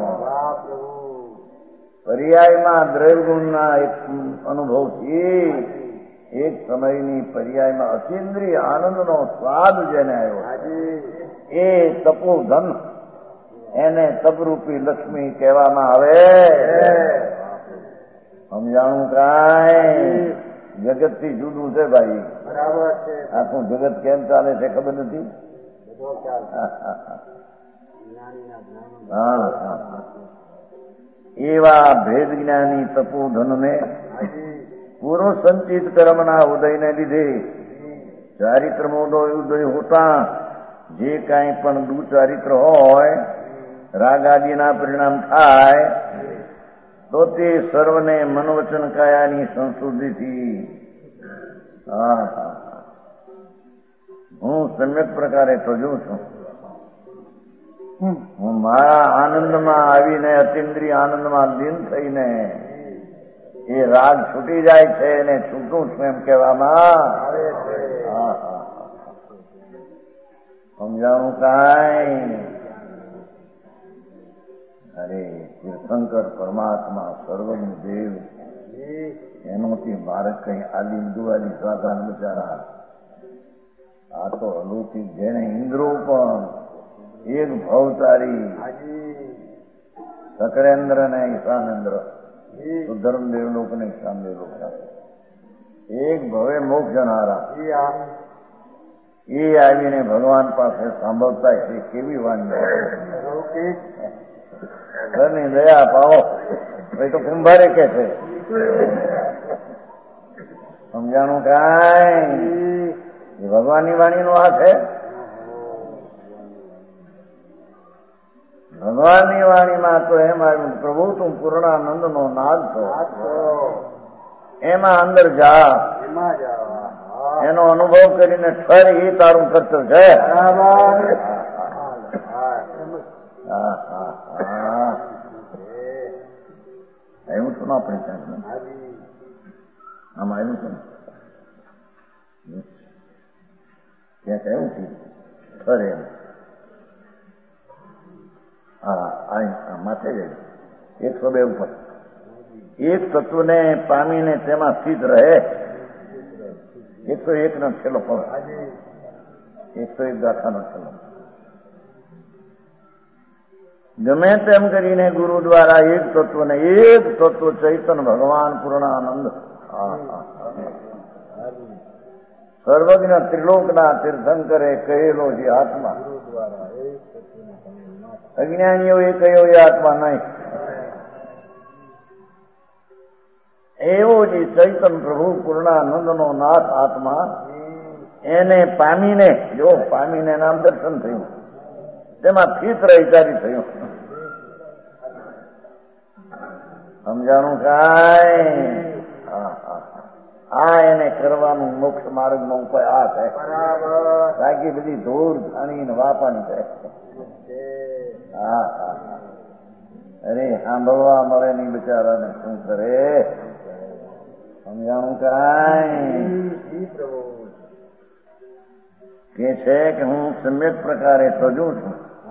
પર્યાયમાં દ્રવ્યગુણના એક અનુભવથી એક સમયની પર્યાયમાં અતિન્દ્રિય આનંદનો સ્વાદ જેને આવ્યો એ તપોધન, એને તપરૂપી લક્ષ્મી કહેવામાં આવે. સમજાણું કાંઈ? જગત થી જુદું છે ભાઈ. બરાબર છે. આખું જગત કેમ ચાલે છે ખબર નથી. એવા ભેદ જ્ઞાની તપોધનને પૂર્વ સંચિત કર્મના ઉદયને લીધે ચારિત્રમોદય ઉદય હોતા જે કાંઈ પણ દુચારિત્ર હોય, રાગ આદિના પરિણામ થાય તો તે સર્વને મનોવચન કાયાની સંશુદ્ધિથી હું સમ્યક પ્રકારે તજું છું. હું મારા આનંદમાં આવીને અતિન્દ્રિય આનંદમાં લીન થઈને એ રાગ છૂટી જાય છે એને છૂટું છું એમ કહેવામાં આવે છે. સમજાણું કાંઈ? અરે તીર્થંકર પરમાત્મા સર્વનું દેવ, એનોથી મારે કઈ આલી દુવાલી સાધાન બચારા. આ તો અલૌકિક, જેને ઇન્દ્રો પણ એક ભવતારી સકરેન્દ્ર ને ઈશાનેન્દ્ર, ધર્મદેવ લોક ને ઈશાનદેવ લોક, એક ભવે મોક્ષ જનારા એ આવીને ભગવાન પાસે સાંભળતા છે. કેવી વાણી! ઘરની દયા પાવો એ તો કુંભારે કે છે. સમજાણું કાંઈ? એ ભગવાનની વાણીનો આ છે. ભગવાનની વાણીમાં તો એમ આવ્યું, પ્રભુ તું પૂર્ણાનંદનો નાદ છો, એમાં અંદર જા, એનો અનુભવ કરીને ઠર એ તારું કર્તવ્ય છે. એવું છું ને આપણે ત્યાં આમ આવ્યું છે ને ત્યાં કયું છે ઠર એમ. માથે જાય 102 ઉપર એક તત્વને પામીને તેમાં સ્થિત રહે. 101 નો છેલ્લો પગ, 101 ગાથાનો છેલ્લો. ગમે તેમ કરીને ગુરુ દ્વારા એક તત્વને, એક તત્વ ચૈતન ભગવાન પૂર્ણાનંદ સર્વજ્ઞ ત્રિલોકના તીર્થંકરે કહેલો જે આત્મા, અજ્ઞાનીઓ એ કયો એ આત્મા નહીં, એવો જે ચૈતન પ્રભુ પૂર્ણાનંદનો નાથ આત્મા, એને પામીને, જો પામીને નામ દર્શન થયું, તેમાં સ્થિત રહીચારી થયું. સમજાણું કાંઈ? આ એને કરવાનું મોક્ષ માર્ગનો ઉપાય આ છે. બાકી બધી ધૂળ ધાણી વાપાની છે. અરે સાંભળવા મળે નહીં બિચારાને શું કરે? સમજાણું કાંઈ? કે છે કે હું સમ્યક પ્રકારે તજું છું,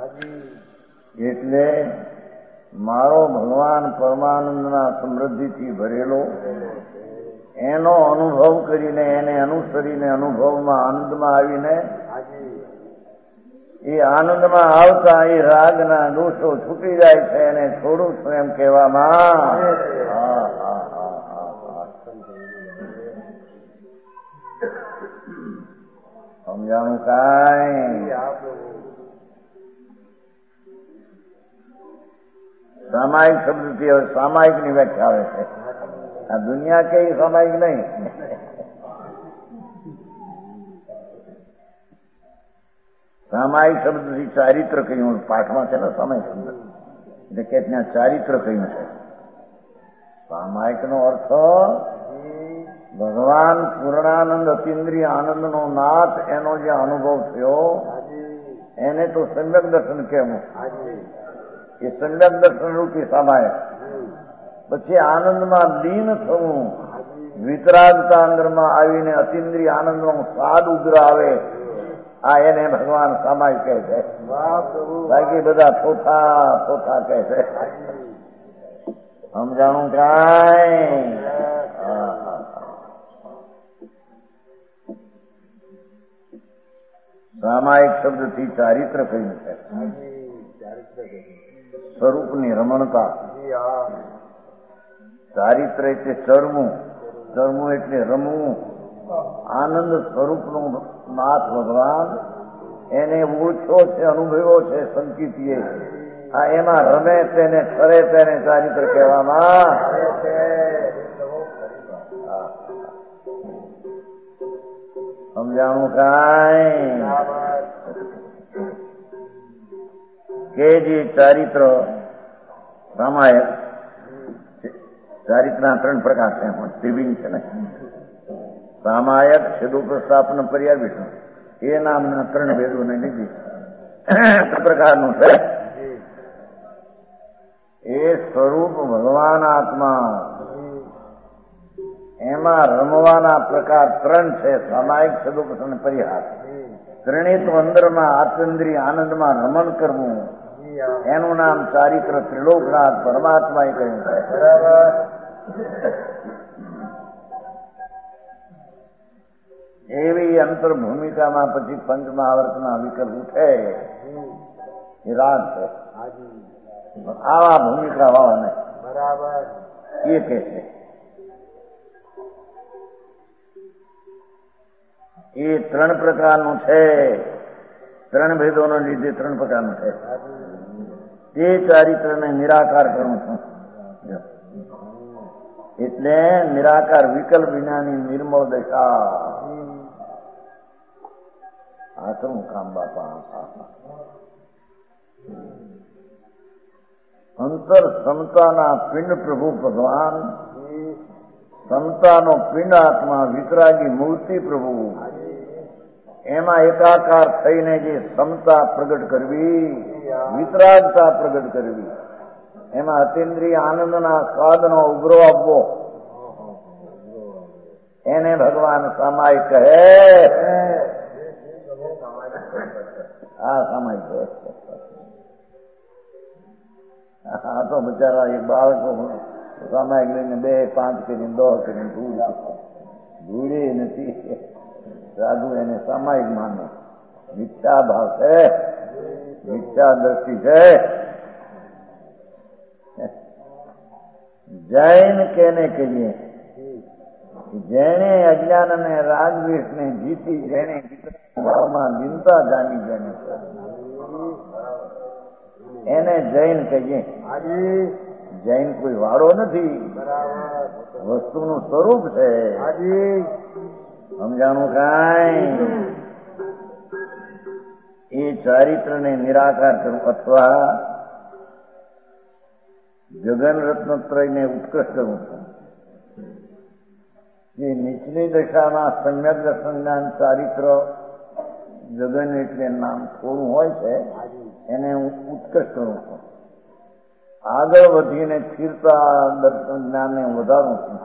એટલે મારો ભગવાન પરમાનંદના સમૃદ્ધિથી ભરેલો એનો અનુભવ કરીને, એને અનુસરીને, અનુભવમાં આનંદમાં આવીને એ આનંદમાં આવતા એ રાગના દોષો છૂટી જાય છે અને છોડું છું એમ કહેવામાં સમજાણું કાંઈ? સામાયિક શબ્દથી હવે સામાયિક ની વ્યાખ્યા આવે છે. આ દુનિયા કઈ સામાયિક નહીં. સામાયિક શબ્દથી ચારિત્ર કહ્યું પાઠમાં છે ને સામાયિક શબ્દ એટલે કે ત્યાં ચારિત્ર કહ્યું છે. સામાયિક નો અર્થ ભગવાન પૂર્ણાનંદ અતિન્દ્રિય આનંદનો નાથ એનો જે અનુભવ થયો એને તો સમ્યક દર્શન કહેવું. એ સમ્યક દર્શન રૂપી સામાયિક. પછી આનંદમાં લીન થવું, વિતરાગતા અંદરમાં આવીને અતિન્દ્રિય આનંદનો સ્વાદ ઉગ્ર આવે, આ એને ભગવાન સામાયિક કહે છે. બાકી બધા થોથા કહે છે. સમજાણું કાંઈ? સામાયિક શબ્દથી ચારિત્ર કહ્યું છે. સ્વરૂપની રમણતા. ચારિત્ર એટલે ચરવું એટલે રમવું. આનંદ સ્વરૂપનું નાથ ભગવાન એને ઓળખ્યો છે, અનુભવ્યો છે સંકિતીએ. આ એમાં રમે તેને ફરે તેને ચારિત્ર કહેવામાં. સમજાણું કાંઈ? કે જે ચારિત્ર સામાયિક ચારિત્રના 3 પ્રકાર છે. ત્રિવિંગ છે ને, સામાયિક, છેદોપ્રસ્થાપન, પર્યાય વિષ્ણુ, એ નામના 3 ભેદોને લીધી પ્રકારનું છે. એ સ્વરૂપ ભગવાન આત્મા, એમાં રમવાના પ્રકાર 3 છે. સામાયિક, છેદોપ્રસ્થાપન, પર્યાય. ત્રણેય તો અંદરમાં આત્મેન્દ્રિય આનંદમાં રમણ કરવું, એનું નામ ચારિત્ર ત્રિલોકનાથ પરમાત્માએ કહ્યું છે. બરાબર. એવી અંતર ભૂમિકામાં પછી પંચમહાવર્તના વિકલ્પ ઉઠે એ રાગ છે. આવા ભૂમિકા વાળાને બરાબર એ કે છે. એ 3 પ્રકારનું છે. 3 ભેદોને લીધે 3 પ્રકારનું છે. તે ચારિત્રને નિરાકાર કરું છું. એટલે નિરાકાર વિકલ્પ વિનાની નિર્મળ દશા. આ શું કામ બાપા? અંતર સમતાના પિંડ પ્રભુ ભગવાન, સમતાનો પિંડ આત્મા, વિતરાગી મૂર્તિ પ્રભુ, એમાં એકાકાર થઈને જે સમતા પ્રગટ કરવી, વિતરાગતા પ્રગટ કરવી, એમાં અતિન્દ્રિય આનંદના સ્વાદનો ઉગ્રો આપવો, એને ભગવાન સામાયિક કહે. આ સામાયિક છે. આ તો બિચારા એક બાળકો સામાયિક લઈને 2, 5 કરીને 10 કરીને ધૂળે નથી. સાધુ એને સામાયિક માને. મિથ્યા ભાવ છે, મિથ્યા દ્રષ્ટિ છે. જૈન કેને કહીએ? જેણે અજ્ઞાન અને રાગદ્વેષ ને જીતી, જેણે ભાવમાં લીનતા જાણી, જેને એને જૈન કહીએ. જૈન કોઈ વાળો નથી, વસ્તુનું સ્વરૂપ છે. સમજાણું કાંઈ? એ ચારિત્રને નિરાકાર કરવું અથવા જગન રત્નત્રયને ઉત્કૃષ્ટ કરવું. જે નીચલી દશામાં સમ્યક દર્શન જ્ઞાન ચારિત્ર જગન એટલે નામ થોડું હોય છે, એને હું ઉત્કૃષ્ટ કરું છું. આગળ વધીને સ્થિરતા દર્શન જ્ઞાનને વધારું છું.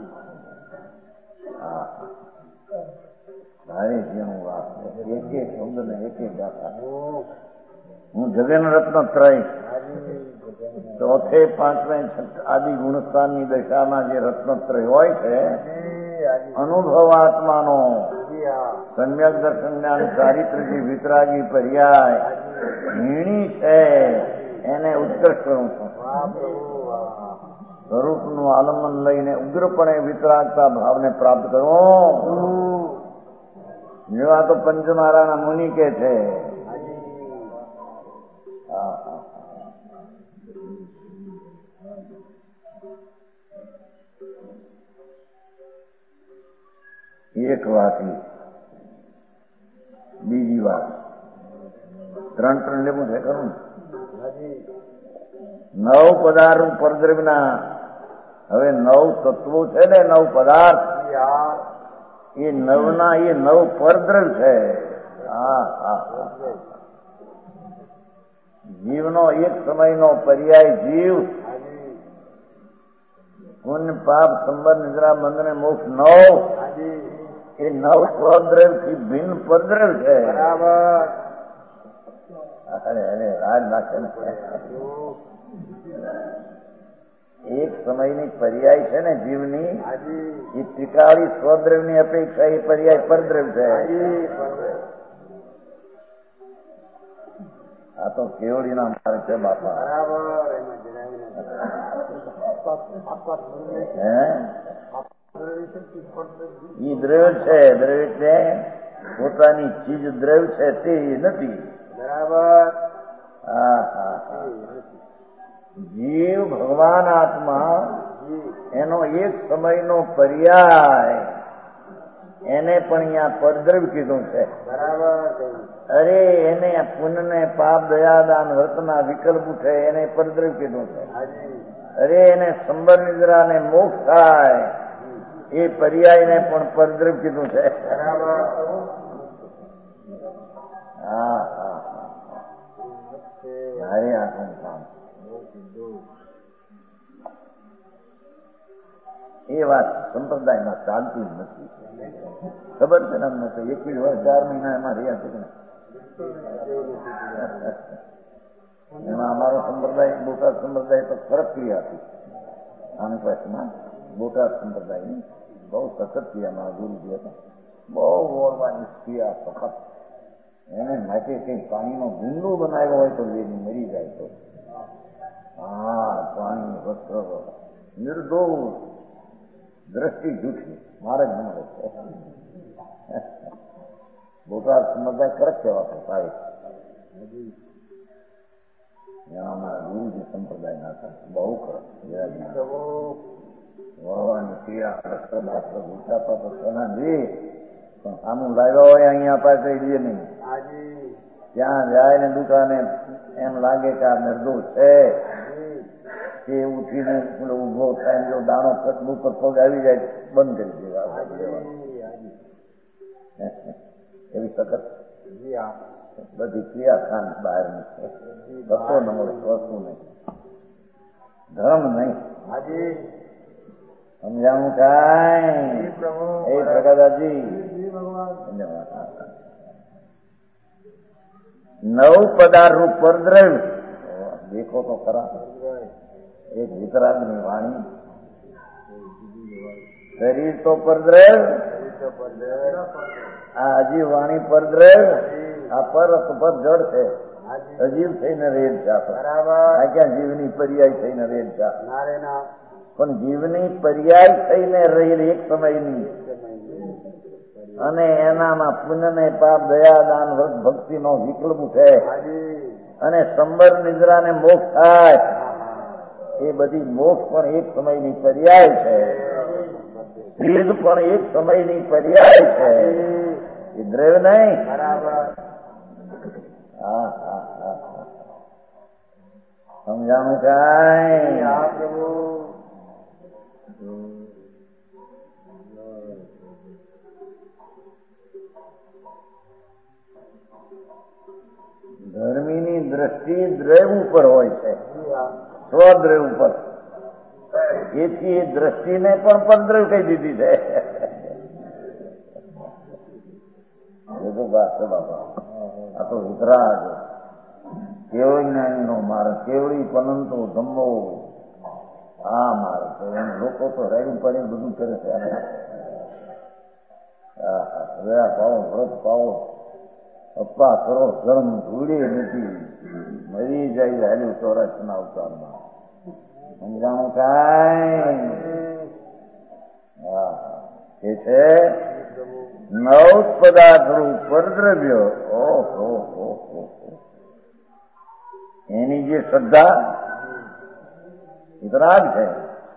તારે જેવું વાત એક શબ્દ ને એક ગાથા. હું જગન રત્નત્રય ચોથે, 5મે, આદિ ગુણસ્થાનની દશામાં જે રત્નત્રય હોય છે, અનુભવ આત્માનો સમ્યક દર્શન જ્ઞાન ચારિત્રથી વિતરાગી પર્યાય હીણી છે એને ઉત્કર્ષ કરું છું. સ્વરૂપનું આલંબન લઈને ઉગ્રપણે વિતરાગતા ભાવને પ્રાપ્ત કરો. જેવા તો પંચમારાના મુનિ કે છે. એક વાત, બીજી વાત, ત્રણ લેવું છે ખરું. નવ પદાર્થ પરદ્રવ્યના હવે 9 તત્વો છે ને 9 પદાર્થ એ નવના એ 9 પરદ્રવ્ય છે. જીવનો એક સમયનો પર્યાય જીવ પુણ્ય પાપ સંબંધ નિદ્રા બંધન મોક્ષ 9 એ 9 પરદ્રવ્ય થી ભિન્ન પરદ્રવ્ય છે. અરે રાજ નાખે ને. એક સમયની પર્યાય છે ને જીવની એ ત્રિકાળી સ્વદ્રવ્યની અપેક્ષા એ પર્યાય પરદ્રવ્ય છે. આ તો કેવડીના માર્ગ છે બાપા. એ દ્રવ્ય છે. દ્રવ્ય એટલે પોતાની ચીજ દ્રવ્ય છે તે નથી. બરાબર. જીવ ભગવાન આત્મા એનો એક સમયનો પર્યાય એને પણ અહીંયા પરદ્રવ્ય કીધું છે. બરાબર. અરે એને પુણ્ય પાપ દયાદાન વ્રતના વિકલ્પ ઉઠે એને પરદ્રવ્ય કીધું છે. અરે એને સંબર નિદ્રા ને મોક્ષ થાય એ પર્યાયને પણ પરદ્રવ્ય કીધું છે. હરે આત્મ કામ એ વાત સંપ્રદાયમાં ચાલતી જ નથી. ખબર છે ને અમને તો 21 વર્ષ 4 મહિના એમાં રહ્યા છે. એમાં અમારો સંપ્રદાય બોટાદ સંપ્રદાય તો ફરક ક્રિયા હતી. આની પાસમાં બોટાદ સંપ્રદાયની બહુ સખત ક્રિયામાં ગુરુજી હતા. બહુ ઓળવાની ક્રિયા સખત. એને માટે કંઈ પાણીનો ગુંડો બનાવ્યો હોય તો વેદી મરી જાય તો પાણી વસ્ત્ર નિર્દોષ દ્રષ્ટિ જૂઠી મારે જ મળે છે. બોટાદ સમુદાય કરક કહેવાતો સાહેબ. અમારા ગુરુજી સંપ્રદાયના હતા. બહુ કરક વળવાની ક્રિયા રસ્ત્ર ગુચાતા તો સોના દે પણ આનું લાવ્યા હોય અહીંયા પાસે કઈ દે નહીં. ત્યાં જાય ને દુકાને એમ લાગે કે આ નિર્દોષ છે એ ઉઠીને ઉભો થાય જો દાણો પગ પર પગ આવી જાય બંધ કરી દેવા એવી સખત બધી ક્રિયા ખાન બહારની છે. બસો નંબર વસ્તુ નહીં, ધર્મ નહીં. સમજાવું કાંઈ એ પ્રકાશજી 9 પદાર્થનું પરદ્રવ્ય દેખો તો ખરા. એક વિતરાગની વાણી, શરીર તો પરદ્રવ્ય, આ અજીવ વાણી પરદ્રવ્ય, આ પર જડ છે. અજીવ થઈને રેડ છે. આ ક્યાં જીવની પર્યાય થઈને રેડ છે. પણ જીવની પર્યાય થઈને રહેલ એક સમયની અને એનામાં પુણ્ય ને પાપ દયા દાન વ્રત ભક્તિ નો વિકલ્પ ઉઠે અને સંબર નિદ્રા ને મોક્ષ થાય એ બધી મોક્ષ પણ એક સમયની પર્યાય છે. સિદ્ધ પણ એક સમયની પર્યાય છે. એ દ્રવ્ય નહીં. સમજાણું કાંઈ? ધર્મીની દ્રષ્ટિ દ્રવ્ય ઉપર હોય છે, સ્વદ્રવ્ય ઉપર. એથી એ દ્રષ્ટિને પણ પરદ્રવ્ય કહી દીધી છે. વાત છે બાપા. આ તો વિતરાગ કેવળી જ્ઞાની નો માર્ગ, કેવળી પનંતો ધમ્મો આ માર્ગ છે. એમ લોકો તો રેડી પડી બધું કરે છે. પાવો વ્રત પાવો અપ્પા કરો ધર્મ ધૂળે નથી મરી જાય હાલ્યું ચોરાસના અવતારમાં સમજાણું કાંઈ એ છે નવ પદાર્થ રૂપ પરદ્રવ્ય ઓહો એની જે શ્રદ્ધા એ તો રાગ છે.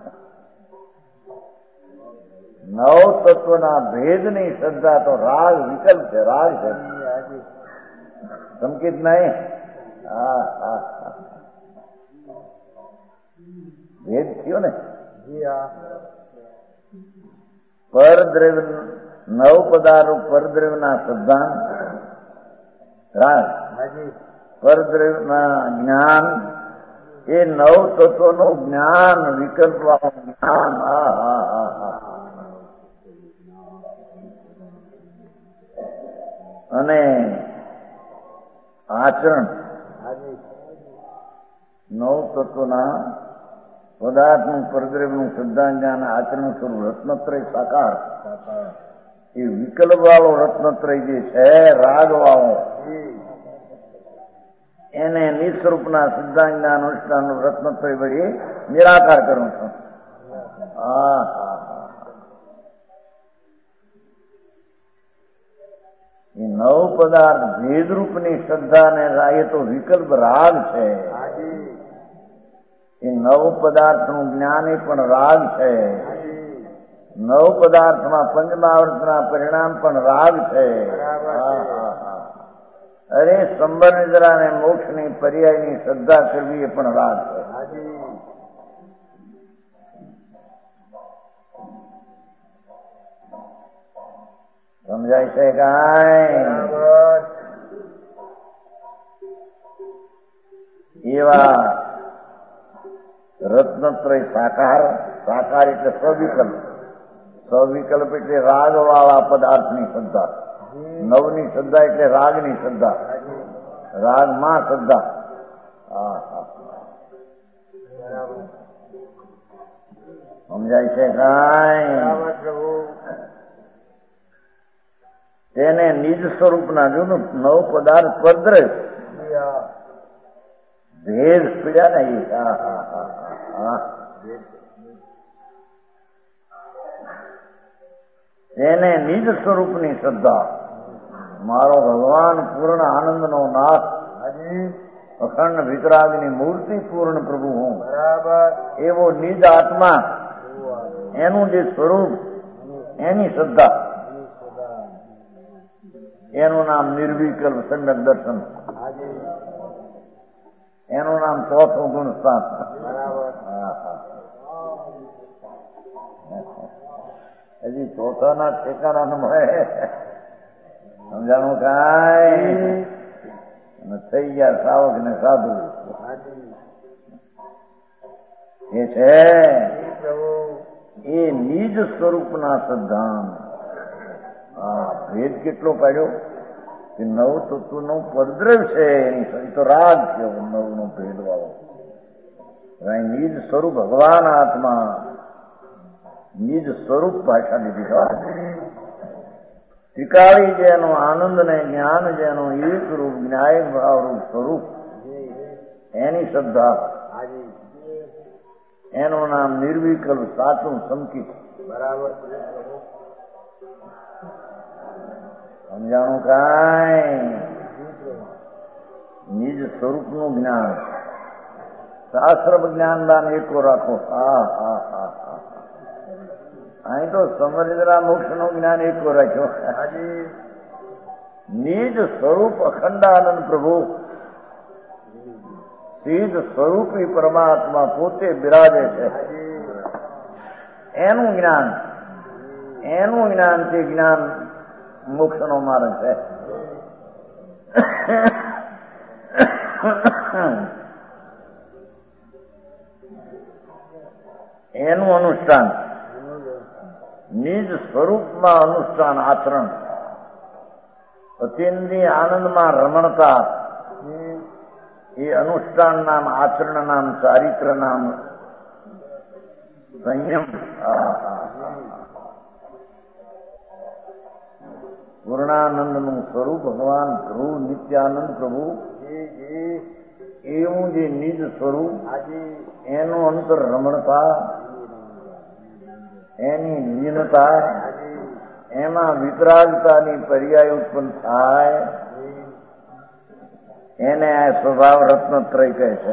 નવ તત્વના ભેદની શ્રદ્ધા તો રાગ વિકલ્પ છે, રાગ છે, સંકેત નહીં. ભેદ થયો ને પરદ્રવ્ય નવ પદાર્થ પરદ્રવ્યના શ્રદ્ધા રાગ, પરદ્રવ્યના જ્ઞાન એ નવ તત્વનું જ્ઞાન વિકલ્પ જ્ઞાન અને આચરણ નવ તત્વના પદાર્થનું પરદ્રવ્યનું શ્રદ્ધા જ્ઞાન આચરણ સ્વરૂપ રત્નત્રય સાકાર એ વિકલ્પ વાળો રત્નત્રય જે છે રાગ વાળો એને નિસ્વરૂપના સિદ્ધાંત જ્ઞાન અનુષ્ઠાનનું રત્નત્રય વળી નિરાકાર કરું છું. એ નવ પદાર્થ ભેદરૂપની શ્રદ્ધાને એ તો વિકલ્પ રાગ છે. એ નવ પદાર્થનું જ્ઞાન એ પણ રાગ છે. નવ પદાર્થમાં પંચમહાવૃતના પરિણામ પણ રાગ છે. અરે સંબર નિદ્રા ને મોક્ષની પર્યાયની શ્રદ્ધા કરવી એ પણ રાગ છે. સમજાય છે કાંઈ? એવા રત્નત્રય સાકાર, સાકાર એટલે સવિકલ્પ, સવિકલ્પ એટલે રાગ વાળા પદાર્થની શ્રદ્ધા, નવની શ્રદ્ધા એટલે રાગની શ્રદ્ધા, રાગમાં શ્રદ્ધા. સમજાય છે કાંઈ? તેને નિજ સ્વરૂપના જો નવ પદાર્થ પરદ્રવ્ય ભેદ પીડ્યા ને તેને નિજ સ્વરૂપની શ્રદ્ધા, મારો ભગવાન પૂર્ણ આનંદનો નાથ, અખંડ વિતરાગની મૂર્તિ પૂર્ણ પ્રભુ હું, એવો નિજ આત્મા એનું જે સ્વરૂપ એની શ્રદ્ધા, એનું નામ નિર્વિકલ્પ સમ્યક દર્શન, એનું નામ ચોથું ગુણ સ્થાન. હજી ચોથાના ઠેકાણા મળે સમજાણું કાંઈ? થઈ ગયા સાવક ને સાધુ. એ છે એ નિજ સ્વરૂપના શ્રદ્ધા. ભેદ કેટલો પાડ્યો કે નવ તત્વનો પરદ્રવ્ય છે એની તો રાગ છે નવનો ભેદ વાળો. નિજ સ્વરૂપ ભગવાન આત્મા, નિજ સ્વરૂપ ભાષા દીધી. ત્રિકાળી જેનો આનંદ ને જ્ઞાન જેનો એક રૂપ ન્યાય ભાવરૂપ સ્વરૂપ એની શ્રદ્ધા, એનું નામ નિર્વિકલ્પ સાચું સંકિત. બરાબર સમજાણું કાંઈ? નિજ સ્વરૂપનું જ્ઞાન, શાસ્ત્ર જ્ઞાનદાન એકો રાખો. અહીં તો સમજરા મોક્ષ નું જ્ઞાન એકો રાખ્યો. નિજ સ્વરૂપ અખંડાનંદ પ્રભુ, નિજ સ્વરૂપી પરમાત્મા પોતે બિરાજે છે. એનું જ્ઞાન, એનું જ્ઞાન તે જ્ઞાન મોક્ષ નો માર્ગ છે. એનું અનુષ્ઠાન, નિજ સ્વરૂપમાં અનુષ્ઠાન આચરણ, અતિન્દ્રિય આનંદમાં રમણતા, એ અનુષ્ઠાન નામ, આચરણ નામ, ચારિત્ર નામ, સંયમ. પૂર્ણાનંદનું સ્વરૂપ ભગવાન ધ્રુવ નિત્યાનંદ પ્રભુ એવું જે નિજ સ્વરૂપ એનું અંતર રમણતા એની લીનતા એમાં વિતરાગતાની પર્યાય ઉત્પન્ન થાય એને આ સ્વભાવ રત્નત્રય કહે છે.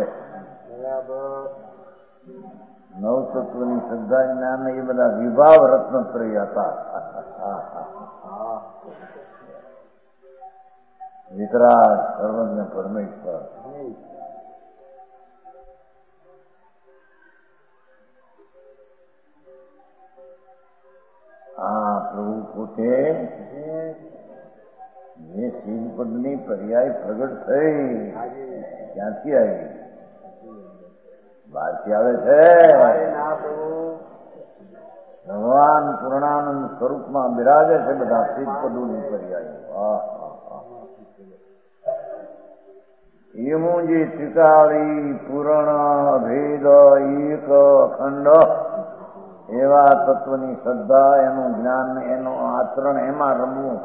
નવ તત્વની શ્રદ્ધા જ્ઞાન એ બધા વિભાવ રત્નત્રય હતા. વિતરાગ સર્વજ્ઞ પરમેશ્વર. આ પ્રભુ પોતે જે શિવપદની પર્યાય પ્રગટ થઈ ક્યાંથી આવી? બહારથી આવે છે. ભગવાન પૂર્ણાનંદ સ્વરૂપમાં બિરાજે છે બધા શિવપદોની પર્યાય. એવું જે ત્રિકાળી પૂર્ણ ભેદ એક અખંડ એવા તત્વની શ્રદ્ધા એનું જ્ઞાન એનું આચરણ એમાં રમવું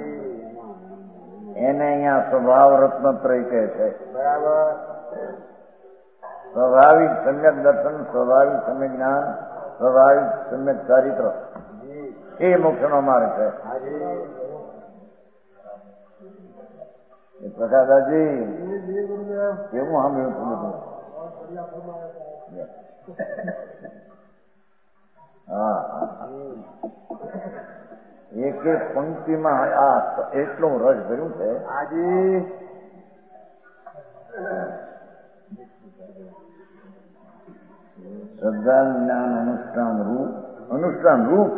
એને અહીંયા સ્વભાવ રત્નત્રય કહે છે. સ્વાભાવિક સમ્યક દર્શન, સ્વાભાવિક સમ્યક જ્ઞાન, સ્વાભાવિક સમ્યક ચારિત્ર એ મોક્ષનો માર્ગ છે. પ્રકાશદાસજી કેવું સાંભળ્યું હતું બધું? હા, એક એક પંક્તિમાં આ એટલું રસ ભર્યું છે. શ્રદ્ધા જ્ઞાન અનુષ્ઠાન રૂપ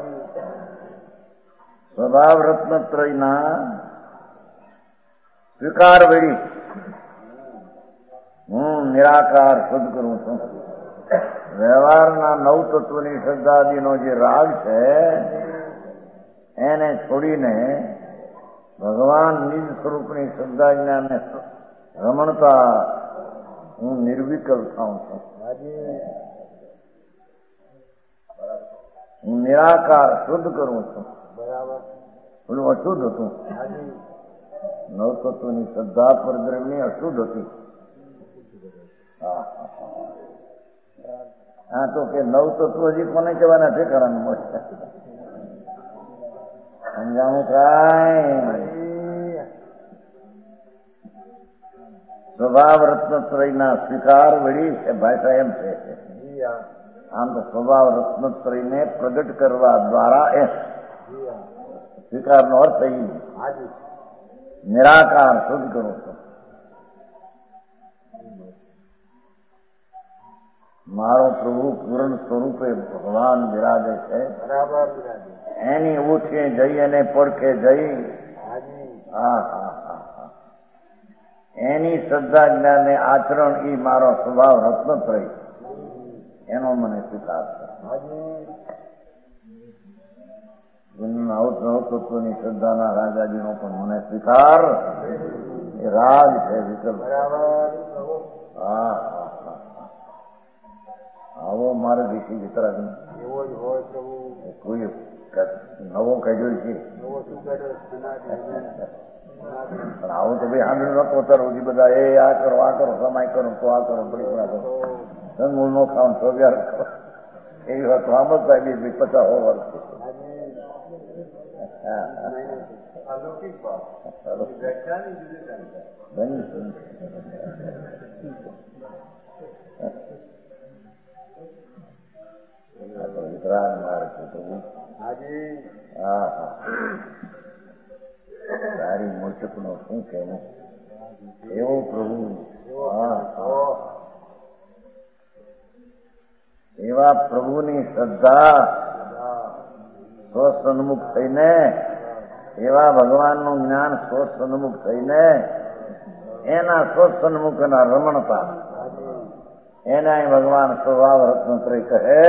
સ્વભાવ રત્નત્રયના સ્વીકાર વળી હું નિરાકાર શુદ્ધ કરું છું. વ્યવહારના નવ તત્વની શ્રદ્ધાદીનો જે રાગ છે એને છોડીને ભગવાન નિજ સ્વરૂપની શ્રદ્ધા જ્ઞાનને રમણતા હું નિર્વિકલ્પ થાઉં છું. હું નિરાકાર શુદ્ધ કરું છું. પેલું અશુદ્ધ હતું. નવ તત્વની શ્રદ્ધા પરબ્રહ્મની અશુદ્ધ હતી. હા તો કે નવ તત્વ હજી કોને કહેવાના છે? કારણ મળશે સમજાવું કાંઈ? સ્વભાવ રત્નત્રયના સ્વીકાર વળી છે ભાષા એમ છે. આમ તો સ્વભાવ રત્નત્રયને પ્રગટ કરવા દ્વારા એ સ્વીકારનો અર્થ એ નિરાકાર શુદ્ધ કરું છું. મારો પ્રભુ પૂર્ણ સ્વરૂપે ભગવાન બિરાજે છે. એની ઉઠે જઈ અને પડખે જઈ એની શ્રદ્ધા જ્ઞાન આચરણ એ મારો સ્વભાવ રત્નત્રય એનો મને સ્વીકાર છે. નવ તત્વની શ્રદ્ધાના રાજાજીનો પણ મને સ્વીકાર એ રાગ છે. વિકલ્પ આવો મારે દેશી વિતરાગ કોઈ નવો કાઢ્યો છે. આવું તો ભાઈ સાંભળ્યું નતો અત્યાર સુધી બધા એ આ કરો સમાય કરો તો આ કરો પરીક્ષા કરો મૂળ નો ખાવાનું સ્વવ્યાર કરો એવી વાત આમ જ થાય. 50 વર્ષ વિતરાગ માર્ગ છે પ્રભુ. તારી મૂર્છક નો શું કહેવું? એવો પ્રભુ એવા પ્રભુની શ્રદ્ધા સ્વસન્મુખ થઈને એવા ભગવાનનું જ્ઞાન સ્વસન્મુખ થઈને એના સ્વસન્મુખના રમણતા એના ભગવાન સ્વભાવ રત્નત્રય કહે.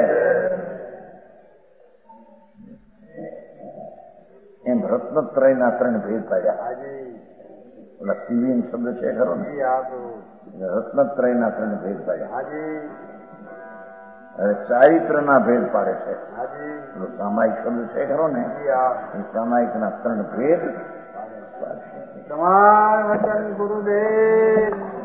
એમ રત્નત્રયના 3 ભેદ પાડ્યા. ઓલા શિવીન શબ્દ છે ખરો ને? રત્નત્રયના 3 ભેદ પાડ્યા. હવે ચારિત્રના ભેદ પાડે છે. સામાયિક શબ્દ છે ખરો ને, એ સામાયિકના 3 ભેદ પાડે છે. તમાર વચન ગુરુદેવ.